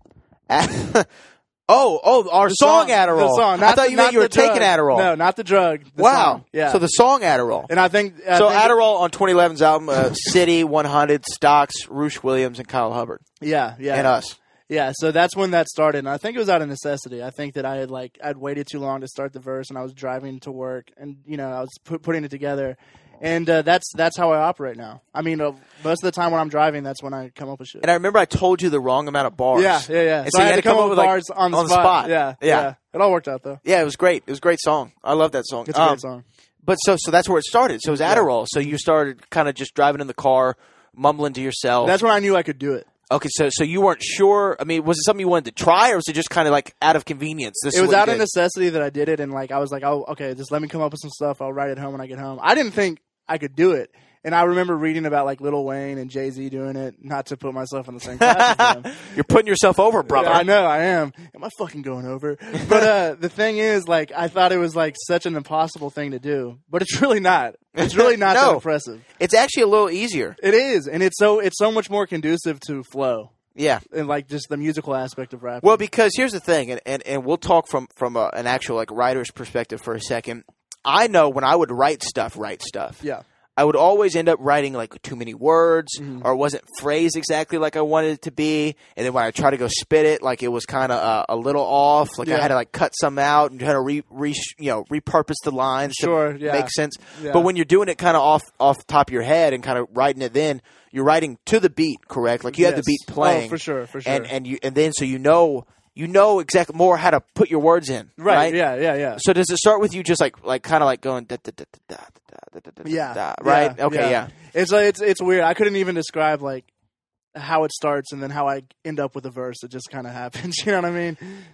Our song Adderall. The song. I thought you meant you were taking drug. Adderall. No, not the drug. The Wow. song. Yeah. So the song Adderall. And I think Adderall on 2011's album, City, 100, Stocks, Roosh Williams, and Kyle Hubbard. Yeah. And us. Yeah, so that's when that started, and I think it was out of necessity. I think that I'd waited too long to start the verse, and I was driving to work, and I was putting it together, and that's how I operate now. I mean, most of the time when I'm driving, that's when I come up with shit. And I remember I told you the wrong amount of bars. Yeah. And So I had to come up with bars on the spot. Yeah. It all worked out though. Yeah, it was great. It was a great song. I love that song. It's a great song. But so that's where it started. So it was Adderall. So you started kind of just driving in the car, mumbling to yourself. That's when I knew I could do it. Okay, so you weren't sure. I mean, was it something you wanted to try, or was it just kind of like out of convenience? It was out of necessity that I did it, and I was like, oh, okay, just let me come up with some stuff. I'll write it home when I get home. I didn't think I could do it. And I remember reading about like Lil Wayne and Jay-Z doing it, not to put myself in the same class as them. You're putting yourself over, brother. Yeah, I know, I am. Am I fucking going over? But the thing is, like, I thought it was like such an impossible thing to do, but it's really not. It's really not that impressive. It's actually a little easier. It is, and it's so much more conducive to flow. Yeah, and like just the musical aspect of rap. Well, because here's the thing, and we'll talk from an actual like writer's perspective for a second. I know when I would write stuff. Yeah. I would always end up writing like too many words, or it wasn't phrased exactly like I wanted it to be. And then when I try to go spit it, like it was kind of a little off. Like I had to like cut some out and try to repurpose the lines to make sense. Yeah. But when you're doing it kind of off the top of your head and kind of writing it, then you're writing to the beat, correct? Like you have the beat playing. Oh, for sure. And then so you know exactly more how to put your words in, right? Yeah. So does it start with you just like kind of like going da da da da da da da da da, right? Yeah, okay, yeah. It's weird. I couldn't even describe like how it starts and then how I end up with a verse. It just kind of happens. You know what I mean?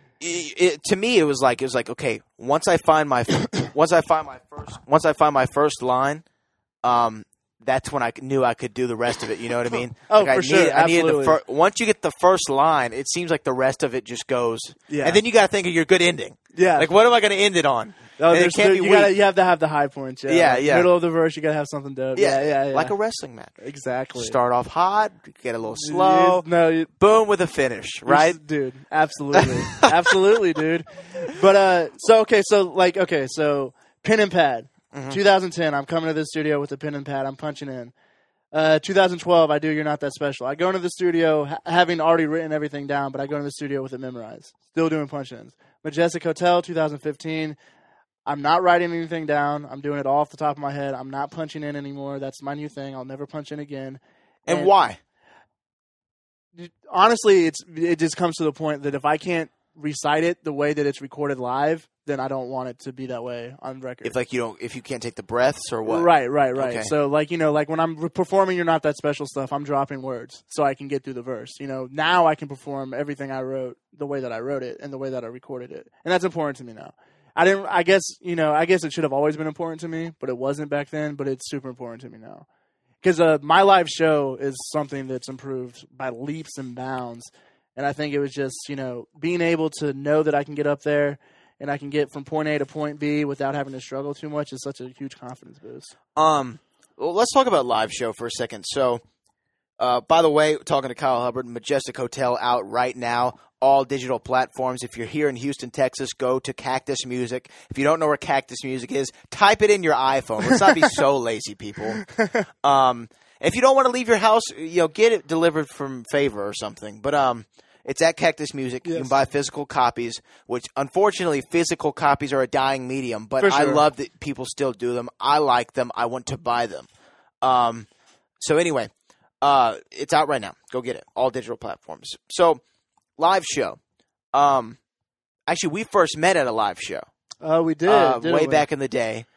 To me, it was like okay. Once I find my first line, that's when I knew I could do the rest of it. You know what I mean? For sure. Absolutely. Once you get the first line, it seems like the rest of it just goes. Yeah. And then you got to think of your good ending. Yeah. Like, what am I going to end it on? Oh, and it can't be weak. You have to have the high points. Yeah. Middle of the verse, you got to have something dope. Yeah. Like a wrestling match. Exactly. Start off hot, get a little slow. Boom with a finish, right? Dude, absolutely. Absolutely, dude. But, so pen and pad. 2010, I'm coming to the studio with a pen and pad. I'm punching in. 2012, I do You're Not That Special. I go into the studio having already written everything down, but I go into the studio with it memorized. Still doing punch-ins. Majestic Hotel, 2015. I'm not writing anything down. I'm doing it all off the top of my head. I'm not punching in anymore. That's my new thing. I'll never punch in again. And why? Honestly, it just comes to the point that if I can't recite it the way that it's recorded live, then I don't want it to be that way on record. If you can't take the breaths or what? Right. Okay. So like when I'm performing You're Not That Special stuff, I'm dropping words so I can get through the verse. Now I can perform everything I wrote the way that I wrote it and the way that I recorded it. And that's important to me now. I guess it should have always been important to me, but it wasn't back then, but it's super important to me now. Cuz my live show is something that's improved by leaps and bounds. And I think it was just, being able to know that I can get up there and I can get from point A to point B without having to struggle too much is such a huge confidence boost. Well, let's talk about live show for a second. So, by the way, talking to Kyle Hubbard, Majestic Hotel out right now, all digital platforms. If you're here in Houston, Texas, go to Cactus Music. If you don't know where Cactus Music is, type it in your iPhone. Let's not be so lazy, people. If you don't want to leave your house, get it delivered from Favor or something. But it's at Cactus Music. Yes. You can buy physical copies, which unfortunately physical copies are a dying medium. But For sure. I love that people still do them. I like them. I want to buy them. So anyway, it's out right now. Go get it. All digital platforms. So live show. Actually, we first met at a live show. We did. Way back in the day.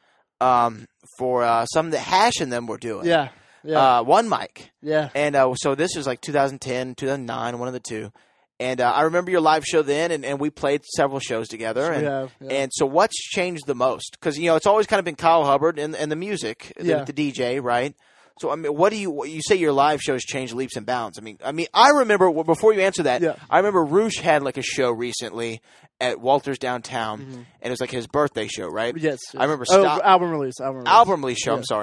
For something that Hash and them were doing. Yeah. One mic. Yeah. And so this was like 2010, 2009, one of the two. And I remember your live show then, and we played several shows together. Sure And, and so what's changed the most? Because, it's always kind of been Kyle Hubbard and the music, the DJ, right? So, I mean, what do you say your live shows changed leaps and bounds? I mean, I remember, before you answer that, I remember Roosh had like a show recently at Walters Downtown, and it was like his birthday show, right? Yes. I remember album release show, I'm sorry.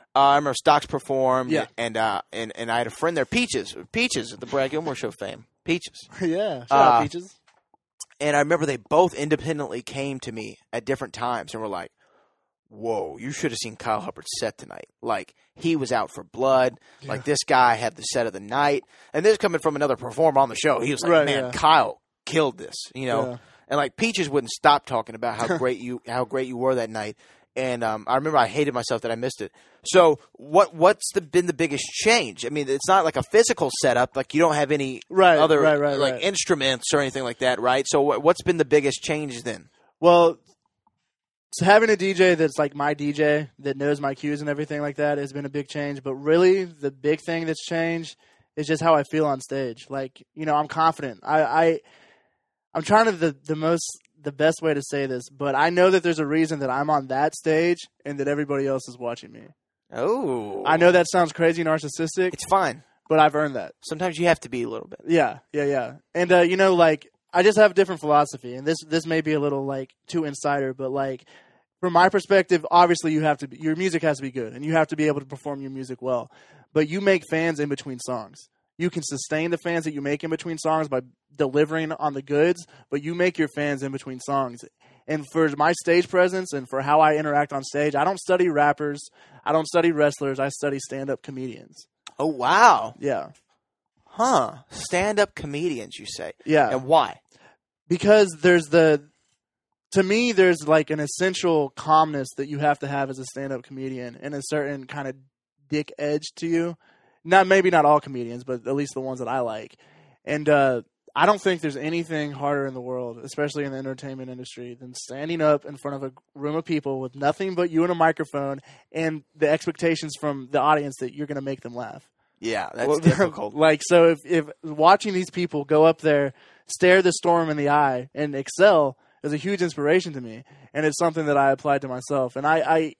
I remember Stocks performed, Yeah. and I had a friend there, Peaches of the Brad Gilmore Show fame, Peaches. Yeah, shout out Peaches. And I remember they both independently came to me at different times and were like, whoa, you should have seen Kyle Hubbard's set tonight. Like, he was out for blood. Yeah. Like, this guy had the set of the night. And this coming from another performer on the show. He was like, man, Kyle killed this, you know. Yeah. And, like, Peaches wouldn't stop talking about how great you were that night. And I remember I hated myself that I missed it. So what's been the biggest change? I mean, it's not like a physical setup. Like, you don't have any other instruments or anything like that, right? So what's been the biggest change then? Well, so having a DJ that's like my DJ that knows my cues and everything like that has been a big change. But really, the big thing that's changed is just how I feel on stage. Like, you know, I'm confident. I'm trying to the best way to say this, but I know that there's a reason that I'm on that stage and that everybody else is watching me. Oh. I know that sounds crazy narcissistic. It's fine. But I've earned that. Sometimes you have to be a little bit. Yeah. And, you know, like, I just have a different philosophy, and this may be a little, like, too insider, but, like, from my perspective, obviously your music has to be good, and you have to be able to perform your music well. But you make fans in between songs. You can sustain the fans that you make in between songs by delivering on the goods, but you make your fans in between songs. And for my stage presence and for how I interact on stage, I don't study rappers. I don't study wrestlers. I study stand-up comedians. Oh, wow. Yeah. Huh. Stand-up comedians, you say. Yeah. And why? Because to me, there's like an essential calmness that you have to have as a stand-up comedian and a certain kind of dick edge to you. Maybe not all comedians, but at least the ones that I like. And I don't think there's anything harder in the world, especially in the entertainment industry, than standing up in front of a room of people with nothing but you and a microphone and the expectations from the audience that you're going to make them laugh. Yeah, that's difficult. Like, so if watching these people go up there, stare the storm in the eye, and excel is a huge inspiration to me. And it's something that I applied to myself. And I'm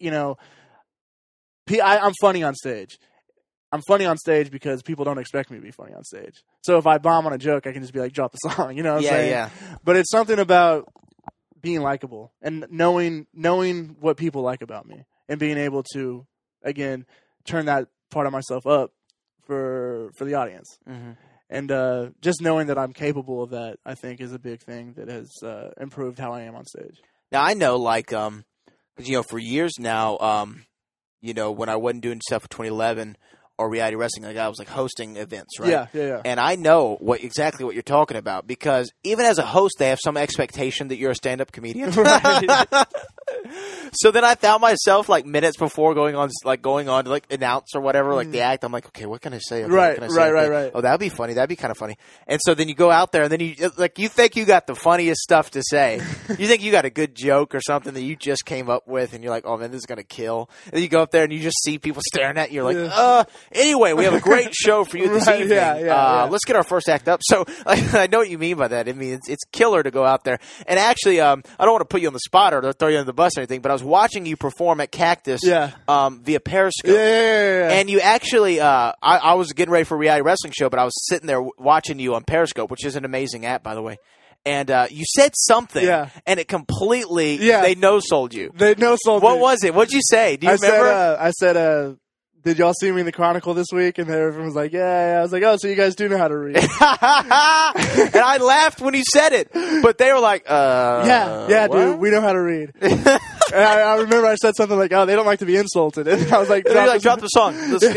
funny on stage. I'm funny on stage because people don't expect me to be funny on stage. So if I bomb on a joke, I can just be like, drop the song. You know what I'm saying? Yeah. But it's something about being likable and knowing what people like about me and being able to, again, turn that part of myself up for the audience. Mm-hmm. And just knowing that I'm capable of that, I think, is a big thing that has improved how I am on stage. Now, I know, like, 'cause, you know, for years now, you know, when I wasn't doing stuff for 2011 or reality wrestling, like, I was like hosting events, right? Yeah. And I know exactly what you're talking about because even as a host, they have some expectation that you're a stand-up comedian. Right. So then I found myself like minutes before going on to like announce or whatever, like the act. I'm like, okay, what can I say? Okay, right. Oh, that'd be funny. That'd be kind of funny. And so then you go out there and then you think you got the funniest stuff to say. You think you got a good joke or something that you just came up with, and you're like, oh man, this is gonna kill. And then you go up there and you just see people staring at you. You're like, anyway, we have a great show for you this evening. Yeah. Let's get our first act up. So I know what you mean by that. I mean, it's killer to go out there. And actually, I don't want to put you on the spot or throw you under the bus or anything, but I was watching you perform at Cactus via Periscope. Yeah. And you actually, I was getting ready for a reality wrestling show, but I was sitting there watching you on Periscope, which is an amazing app, by the way. And you said something, and it completely, they no-sold you. They no-sold What was it? What's you say? Do you remember? I said, did y'all see me in the Chronicle this week? And everyone was like, yeah. I was like, oh, so you guys do know how to read. And I laughed when you said it. But they were like, yeah, what? dude, we know how to read. And I remember I said something like, oh, they don't like to be insulted. And I was like, drop the song.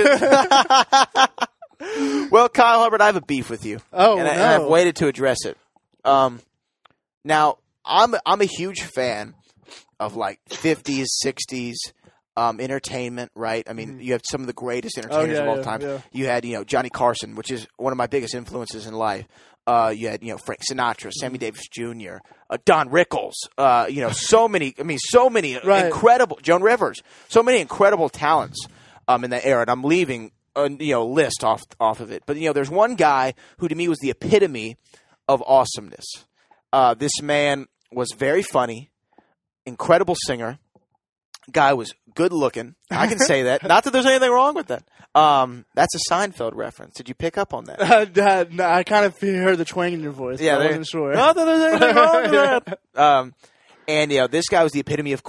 Well, Kyle Hubbard, I have a beef with you. Oh, and no. And I've waited to address it. Now, I'm a huge fan of like 50s, 60s, entertainment, right? I mean, you have some of the greatest entertainers of all time. Yeah. You had, Johnny Carson, which is one of my biggest influences in life. You had, Frank Sinatra, Sammy Davis Jr., Don Rickles, so many incredible, Joan Rivers, so many incredible talents in that era. And I'm leaving a list off of it. But, there's one guy who to me was the epitome of awesomeness. This man was very funny, incredible singer. Guy was good looking. I can say that. Not that there's anything wrong with that. That's a Seinfeld reference. Did you pick up on that? No, I kind of heard the twang in your voice. Yeah, I wasn't sure. Not that there's anything wrong with that. And this guy was the epitome of cool,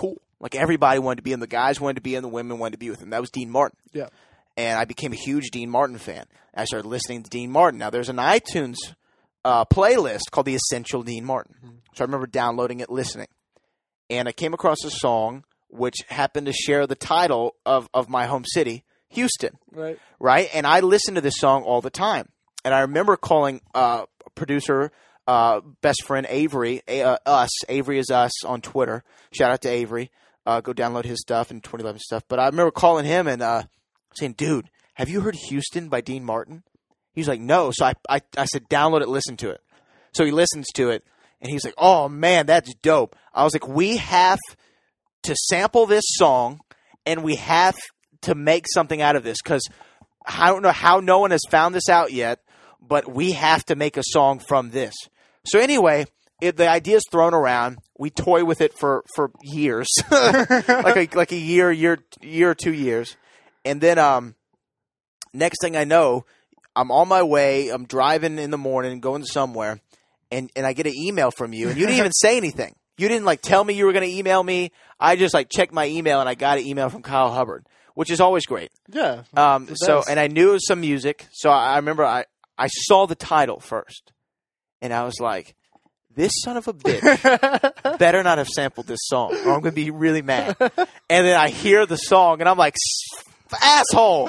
Like everybody wanted to be in. The guys wanted to be in. The women wanted to be with him. That was Dean Martin. Yeah. And I became a huge Dean Martin fan. I started listening to Dean Martin. Now, there's an iTunes playlist called The Essential Dean Martin. So I remember downloading it, listening. And I came across a song which happened to share the title of my home city, Houston. Right? And I listened to this song all the time. And I remember calling producer, best friend Avery, Avery is Us on Twitter. Shout out to Avery. Go download his stuff and 2011 stuff. But I remember calling him and saying, dude, have you heard Houston by Dean Martin? He's like, no. So I said, download it, listen to it. So he listens to it, and he's like, oh, man, that's dope. I was like, we have to sample this song, and we have to make something out of this, because I don't know how no one has found this out yet, but we have to make a song from this. So anyway, the idea's thrown around. We toy with it for years, like a year or 2 years. And then next thing I know, I'm on my way. I'm driving in the morning, going somewhere, and I get an email from you. And you didn't even say anything. You didn't tell me you were going to email me. I just checked my email, and I got an email from Kyle Hubbard, which is always great. Yeah. And I knew it was some music. So I remember I saw the title first, and I was like, this son of a bitch better not have sampled this song, or I'm going to be really mad. And then I hear the song, and I'm like, asshole!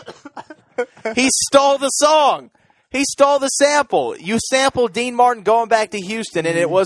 He stole the song. He stole the sample. You sampled Dean Martin going back to Houston, and it was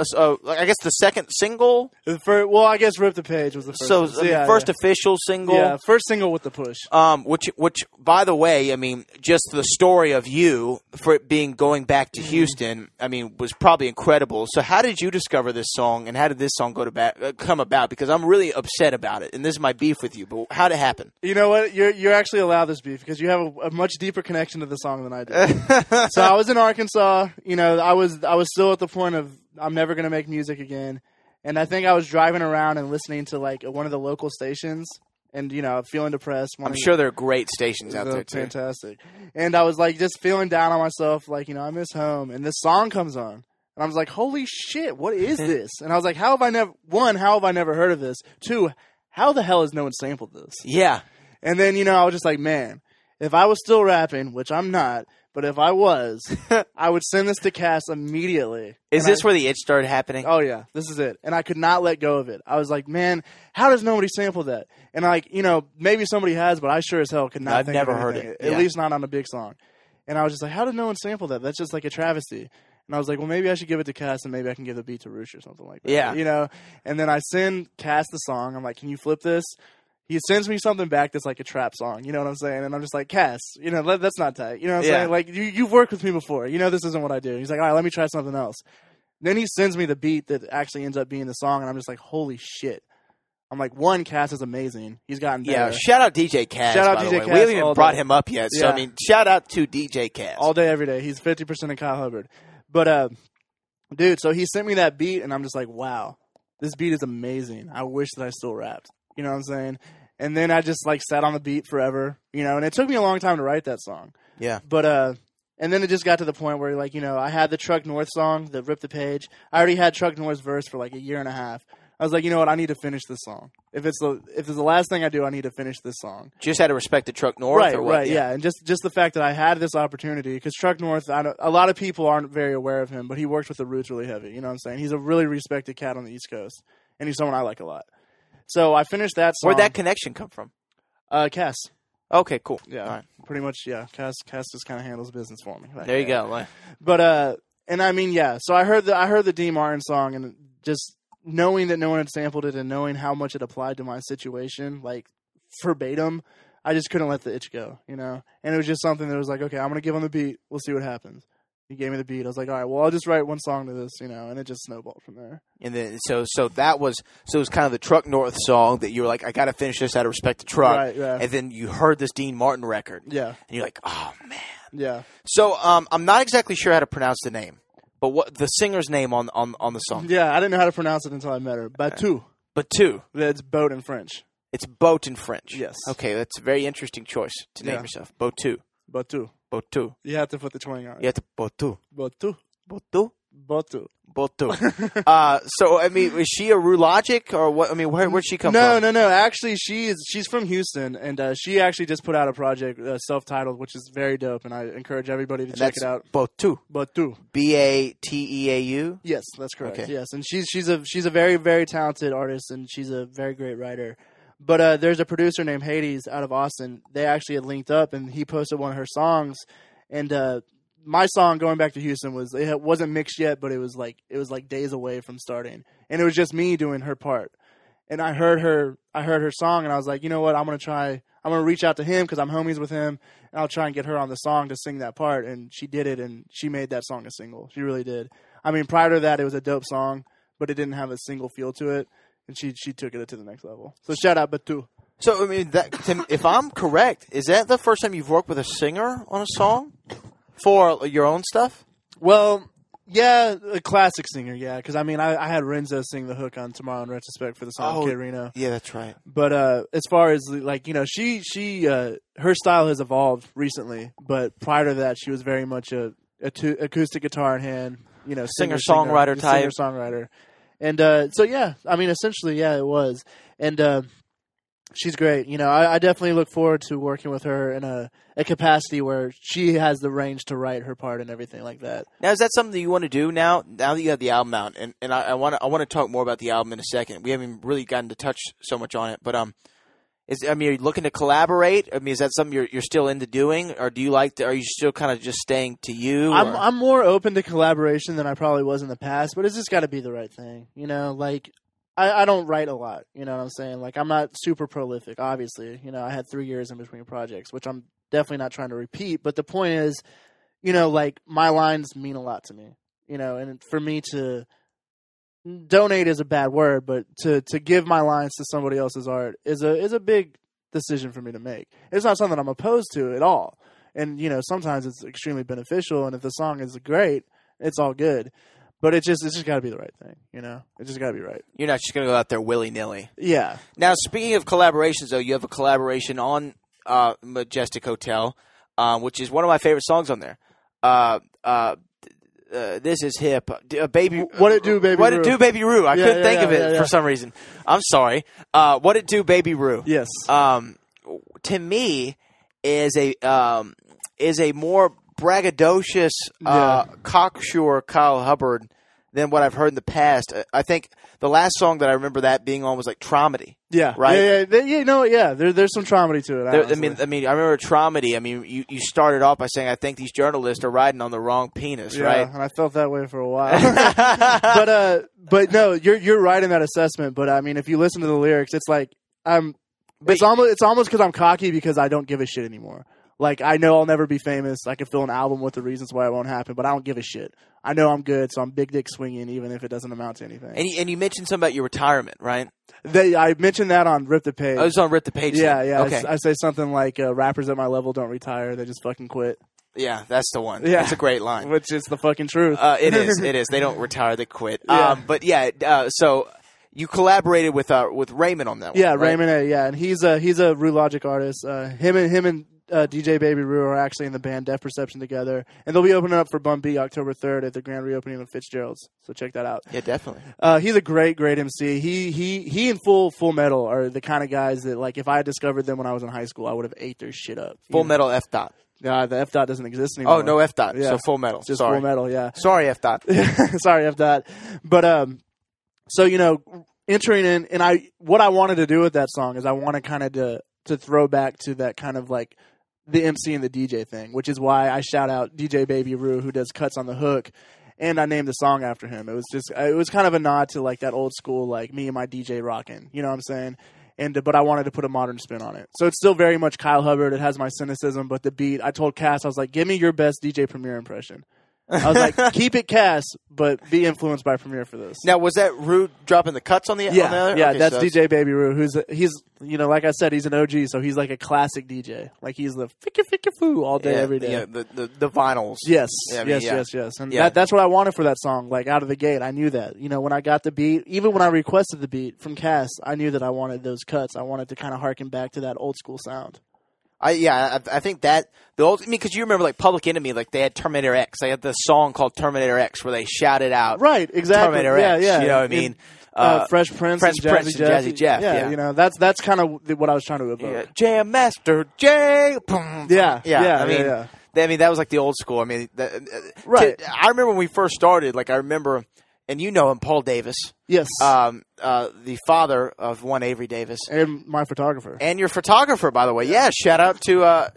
I guess the second single. Well, I guess "Rip the Page" was the first. So first official single. Yeah, first single with the push. Which by the way, I mean, just the story of you for it being going back to Houston, I mean, was probably incredible. So how did you discover this song, and how did this song come about? Because I'm really upset about it, and this is my beef with you. But how did it happen? You know what? You're actually allowed this beef because you have a much deeper connection to the song than I do. So I was in Arkansas. You know, I was still at the point of I'm never going to make music again. And I think I was driving around and listening to one of the local stations and, feeling depressed. I'm sure there are great stations out there too. Fantastic. And I was just feeling down on myself, I miss home. And this song comes on. And I was like, holy shit, what is this? And I was like, how have I never heard of this? 2, how the hell has no one sampled this? Yeah. And then, I was just like, man, if I was still rapping, which I'm not, but if I was, I would send this to Cass immediately. Is this where the itch started happening? Oh, yeah. This is it. And I could not let go of it. I was like, man, how does nobody sample that? And maybe somebody has, but I sure as hell could not I've think never of heard anything. it. At least not on a big song. And I was just like, how did no one sample that? That's just like a travesty. And I was like, well, maybe I should give it to Cass and maybe I can give the beat to Roosh or something like that. Yeah. And then I send Cass the song. I'm like, can you flip this? He sends me something back that's like a trap song, you know what I'm saying? And I'm just like, Cass, that's not tight. You know what I'm saying? You've worked with me before. This isn't what I do. He's like, all right, let me try something else. Then he sends me the beat that actually ends up being the song, and I'm just like, holy shit. I'm like, one, Cass is amazing. He's gotten better. Yeah, shout out DJ Cass, Shout out by DJ the way. Cass We haven't even brought day. him up yet, so Yeah. I mean, shout out to DJ Cass. All day, every day. He's 50% of Kyle Hubbard. But, dude, so he sent me that beat, and I'm just like, wow, this beat is amazing. I wish that I still rapped. You know what I'm saying? And then I just sat on the beat forever, and it took me a long time to write that song. Yeah. But and then it just got to the point where I had the Truck North song, the Rip the Page. I already had Truck North's verse for a year and a half. I was like, you know what, I need to finish this song. If it's the last thing I do, I need to finish this song. Just had to respect the Truck North, right, or what? Right, yeah. And just the fact that I had this opportunity, because Truck North, a lot of people aren't very aware of him, but he works with the Roots really heavy. You know what I'm saying? He's a really respected cat on the East Coast, and he's someone I like a lot. So I finished that song. Where'd that connection come from? Cass. Okay, cool. Yeah, all right. Pretty much, yeah. Cass just kind of handles business for me. There you go. But, and I mean, yeah. So I heard the Dean Martin song, and just knowing that no one had sampled it and knowing how much it applied to my situation, verbatim, I just couldn't let the itch go, And it was just something that was like, okay, I'm going to give him the beat. We'll see what happens. He gave me the beat. I was like, all right, well, I'll just write one song to this, and it just snowballed from there. And then, so it was kind of the Truck North song that you were like, I got to finish this out of respect to Truck. Right, yeah. And then you heard this Dean Martin record. Yeah. And you're like, oh, man. Yeah. So I'm not exactly sure how to pronounce the name, but what the singer's name on the song? Yeah, I didn't know how to pronounce it until I met her. Batu. Batu. It's boat in French. It's boat in French. Yes. Okay, that's a very interesting choice to name yourself. Batu. Batu. Batu. You have to put the twang on it. You have to Batu. Batu. Batu. Batu. Both two. So, I mean, is she a Rue Logic or what? I mean, where'd she come from? No. Actually, she's from Houston, and she actually just put out a project, self-titled, which is very dope, and I encourage everybody to check it out. Both two. Bateau. Yes, that's correct. Okay. Yes, and she's a very, very talented artist, and she's a very great writer. But there's a producer named Hades out of Austin. They actually had linked up, and he posted one of her songs, and my song Going Back to Houston wasn't mixed yet, but it was like days away from starting, and it was just me doing her part. And I heard her song, and I was like, you know what, I'm gonna reach out to him because I'm homies with him, and I'll try and get her on the song to sing that part. And she did it, and she made that song a single. She really did. I mean, prior to that, it was a dope song, but it didn't have a single feel to it, and she took it to the next level. So shout out Bateau. So I mean, Tim, if I'm correct, is that the first time you've worked with a singer on a song? For your own stuff? Well, yeah, a classic singer, yeah. Because, I mean, I had Renzo sing the hook on Tomorrow in Retrospect for the song Kid Reno. Yeah, that's right. But as far as, like, you know, she her style has evolved recently. But prior to that, she was very much a acoustic guitar in hand, you know, singer-songwriter type. Singer-songwriter. And so, yeah, I mean, essentially, yeah, it was. And she's great. You know, I definitely look forward to working with her in a capacity where she has the range to write her part and everything like that. Now, is that something you want to do now that you have the album out? And I want to talk more about the album in a second. We haven't really gotten to touch so much on it, but are you looking to collaborate? I mean, is that something you're still into doing, or are you still kind of just staying to you? I'm more open to collaboration than I probably was in the past, but it's just got to be the right thing. You know, like. I don't write a lot, you know what I'm saying? Like, I'm not super prolific, obviously. You know, I had 3 years in between projects, which I'm definitely not trying to repeat. But the point is, you know, like, my lines mean a lot to me, you know, and for me to donate is a bad word, but to give my lines to somebody else's art is a big decision for me to make. It's not something I'm opposed to at all. And, you know, sometimes it's extremely beneficial, and if the song is great, it's all good. But it's just got to be the right thing, you know? It just got to be right. You're not just going to go out there willy-nilly. Yeah. Now, speaking of collaborations, though, you have a collaboration on Majestic Hotel, which is one of my favorite songs on there. This is hip. Baby. What It Do, Baby Rue. What It Do, Baby Rue. I couldn't think of it for some reason. I'm sorry. What It Do, Baby Rue. Yes. To me, is a more braggadocious, cocksure Kyle Hubbard than what I've heard in the past. I think the last song that I remember that being on was like Traumedy. Yeah, right. Yeah. There's some traumedy to it. I mean, I remember Traumedy. I mean, you started off by saying, "I think these journalists are riding on the wrong penis," right? And I felt that way for a while. but no, you're right in that assessment. But I mean, if you listen to the lyrics, it's like it's almost because I'm cocky because I don't give a shit anymore. Like, I know I'll never be famous. I can fill an album with the reasons why it won't happen, but I don't give a shit. I know I'm good, so I'm big dick swinging, even if it doesn't amount to anything. And you mentioned something about your retirement, right? I mentioned that on Rip the Page. Oh, it was on Rip the Page. Yeah. Okay. I say something like, rappers at my level don't retire, they just fucking quit. Yeah, that's the one. Yeah. That's a great line. Which is the fucking truth. It is. They don't retire, they quit. Yeah. But yeah, so you collaborated with Raymond on that one. Yeah, right? Raymond, and he's a Rue Logic artist. Him and DJ Baby Rue are actually in the band Deaf Perception together, and they'll be opening up for Bum B October 3rd at the grand reopening of Fitzgerald's. So check that out. Yeah, definitely. He's a great MC. He and Full Metal are the kind of guys that, like, if I had discovered them when I was in high school, I would have ate their shit up. Full Metal F dot. Yeah, the F dot doesn't exist anymore. Oh, no F dot. Yeah. So Full Metal. Just Sorry. Full Metal. Yeah. Sorry, F dot. Sorry, F dot. But so, you know, entering in, and what I wanted to do with that song is I wanted kind of to throw back to that kind of like the MC and the DJ thing, which is why I shout out DJ Baby Rue, who does cuts on the hook, and I named the song after him. It was kind of a nod to like that old school, like me and my DJ rocking, you know what I'm saying? But I wanted to put a modern spin on it. So it's still very much Kyle Hubbard. It has my cynicism, but the beat, I told Cass, I was like, give me your best DJ Premier impression. I was like, keep it Cass, but be influenced by Premier for this. Now, was that Rue dropping the cuts on the Yeah, on the other? yeah, Okay, that's so DJ Baby Rue. He's you know, like I said, he's an OG, so he's like a classic DJ. Like he's the ficka foo all day, every day. Yeah, the vinyls. Yes, Yeah, I mean, yes. And that's what I wanted for that song. Like out of the gate, I knew that. You know, when I got the beat, even when I requested the beat from Cass, I knew that I wanted those cuts. I wanted to kind of harken back to that old school sound. I think that the old. I mean, because you remember like Public Enemy, like they had Terminator X. They had the song called Terminator X where they shouted out, right? Exactly. Terminator X. Yeah. You know what I mean? Fresh Prince, and Jazzy Jeff. Yeah, you know that's kind of what I was trying to evoke. Yeah. Jam Master J. Yeah. I mean, that was like the old school. I mean, right. I remember when we first started. Like I remember. And you know him, Paul Davis. Yes. The father of one Avery Davis. And my photographer. And your photographer, by the way. Yeah, shout out to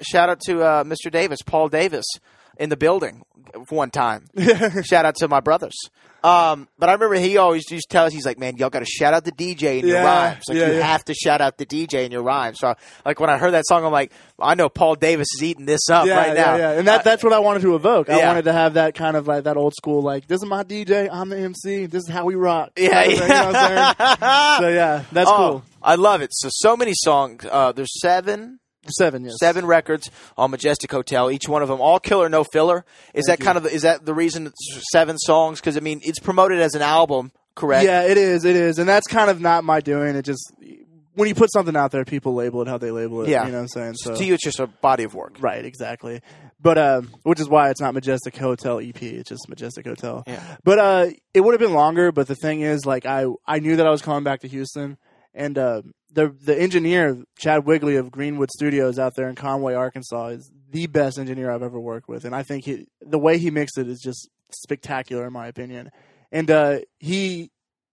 Mr. Davis, Paul Davis, in the building one time. Shout out to my brothers. But I remember he always used to tell us, he's like, man, y'all got to shout out the DJ in your rhymes. Like, you have to shout out the DJ in your rhymes. So, like, when I heard that song, I'm like, I know Paul Davis is eating this up right now. Yeah. And that's what I wanted to evoke. I wanted to have that kind of like that old school, like, this is my DJ, I'm the MC, this is how we rock. Yeah. You know what I'm saying? So, yeah, that's cool. I love it. So many songs. There's 7. 7, yes. 7 records on Majestic Hotel. Each one of them, all killer, no filler. Is that the reason it's 7 songs? Because I mean, it's promoted as an album, correct? Yeah, it is, and that's kind of not my doing. It just when you put something out there, people label it how they label it. Yeah. You know what I'm saying? So to you, it's just a body of work, right? Exactly. But which is why it's not Majestic Hotel EP. It's just Majestic Hotel. Yeah. But it would have been longer. But the thing is, like I knew that I was coming back to Houston, and the engineer, Chad Wigley of Greenwood Studios out there in Conway, Arkansas, is the best engineer I've ever worked with. And I think the way he mixed it is just spectacular in my opinion. And he's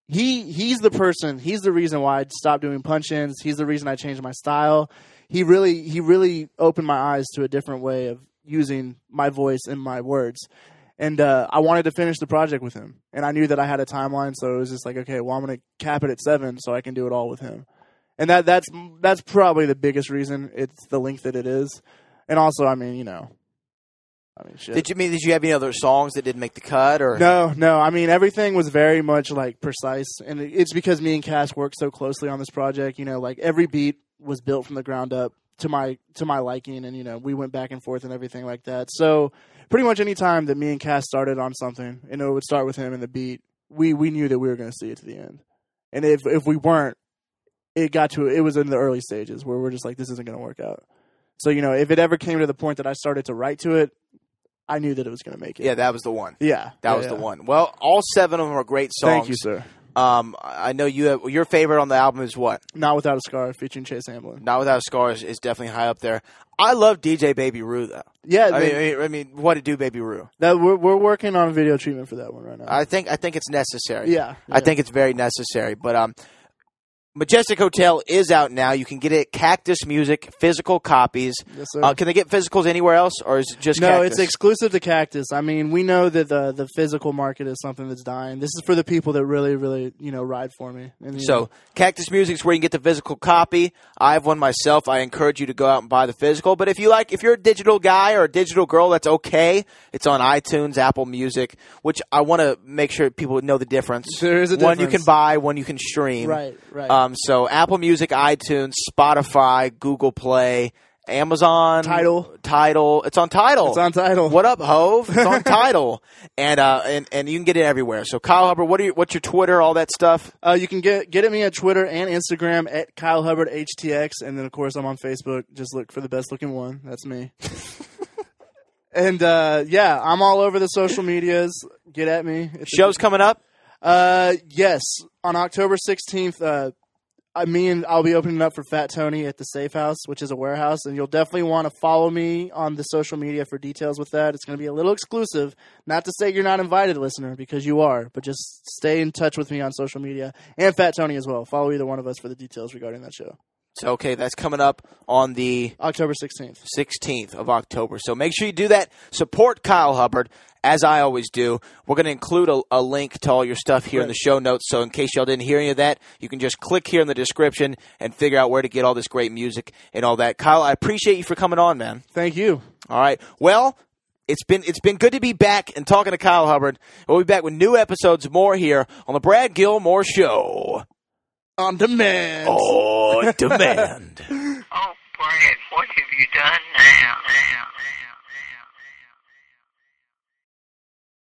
the person, he's the reason why I stopped doing punch-ins. He's the reason I changed my style. He really opened my eyes to a different way of using my voice and my words. And I wanted to finish the project with him. And I knew that I had a timeline, so it was just like, okay, well, I'm going to cap it at 7 so I can do it all with him. And that's probably the biggest reason it's the length that it is. And also, I mean, shit. Did you have any other songs that didn't make the cut, or No. I mean, everything was very much like precise, and it's because me and Cass worked so closely on this project. You know, like every beat was built from the ground up to my liking, and we went back and forth and everything like that. So pretty much any time that me and Cass started on something, and it would start with him and the beat, we knew that we were going to see it to the end. And if we weren't, it was in the early stages where we're just like, this isn't going to work out. So, if it ever came to the point that I started to write to it, I knew that it was going to make it. Yeah, that was the one. Yeah. That was the one. Well, all 7 of them are great songs. Thank you, sir. I know you have, your favorite on the album is what? Not Without a Scar, featuring Chase Hamlin. Not Without a Scar is definitely high up there. I love DJ Baby Rue, though. Yeah. I mean, what to do, Baby Rue? That we're working on a video treatment for that one right now. I think it's necessary. Yeah. I think it's very necessary. But Majestic Hotel is out now. You can get it at Cactus Music, physical copies. Yes, sir. Can they get physicals anywhere else, or is it just No, Cactus? it's exclusive to Cactus. I mean, we know that the physical market is something that's dying. This is for the people that really, really, ride for me. And, So, Cactus Music is where you can get the physical copy. I have one myself. I encourage you to go out and buy the physical. But if you're a digital guy or a digital girl, that's okay. It's on iTunes, Apple Music, which I want to make sure people know the difference. There is a One difference. you can buy, one you can stream. Right. So Apple Music, iTunes, Spotify, Google Play, Amazon, Tidal. It's on Tidal. It's on Tidal. What up, Hove? It's on Tidal, and you can get it everywhere. So Kyle Hubbard, what's your Twitter, all that stuff? You can get at me at Twitter and Instagram at Kyle Hubbard HTX, and then of course I'm on Facebook. Just look for the best looking one. That's me. And I'm all over the social medias. Get at me. Show's coming up. Yes, on October 16th. I'll be opening up for Fat Tony at the Safe House, which is a warehouse, and you'll definitely want to follow me on the social media for details with that. It's going to be a little exclusive. Not to say you're not invited, listener, because you are, but just stay in touch with me on social media, and Fat Tony as well. Follow either one of us for the details regarding that show. So, okay, that's coming up on the October 16th. 16th of October. So make sure you do that. Support Kyle Hubbard, as I always do. We're going to include a link to all your stuff here in the show notes. So in case y'all didn't hear any of that, you can just click here in the description and figure out where to get all this great music and all that. Kyle, I appreciate you for coming on, man. Thank you. All right. Well, it's been good to be back and talking to Kyle Hubbard. We'll be back with new episodes more here on the Brad Gilmore Show. On demand. On demand.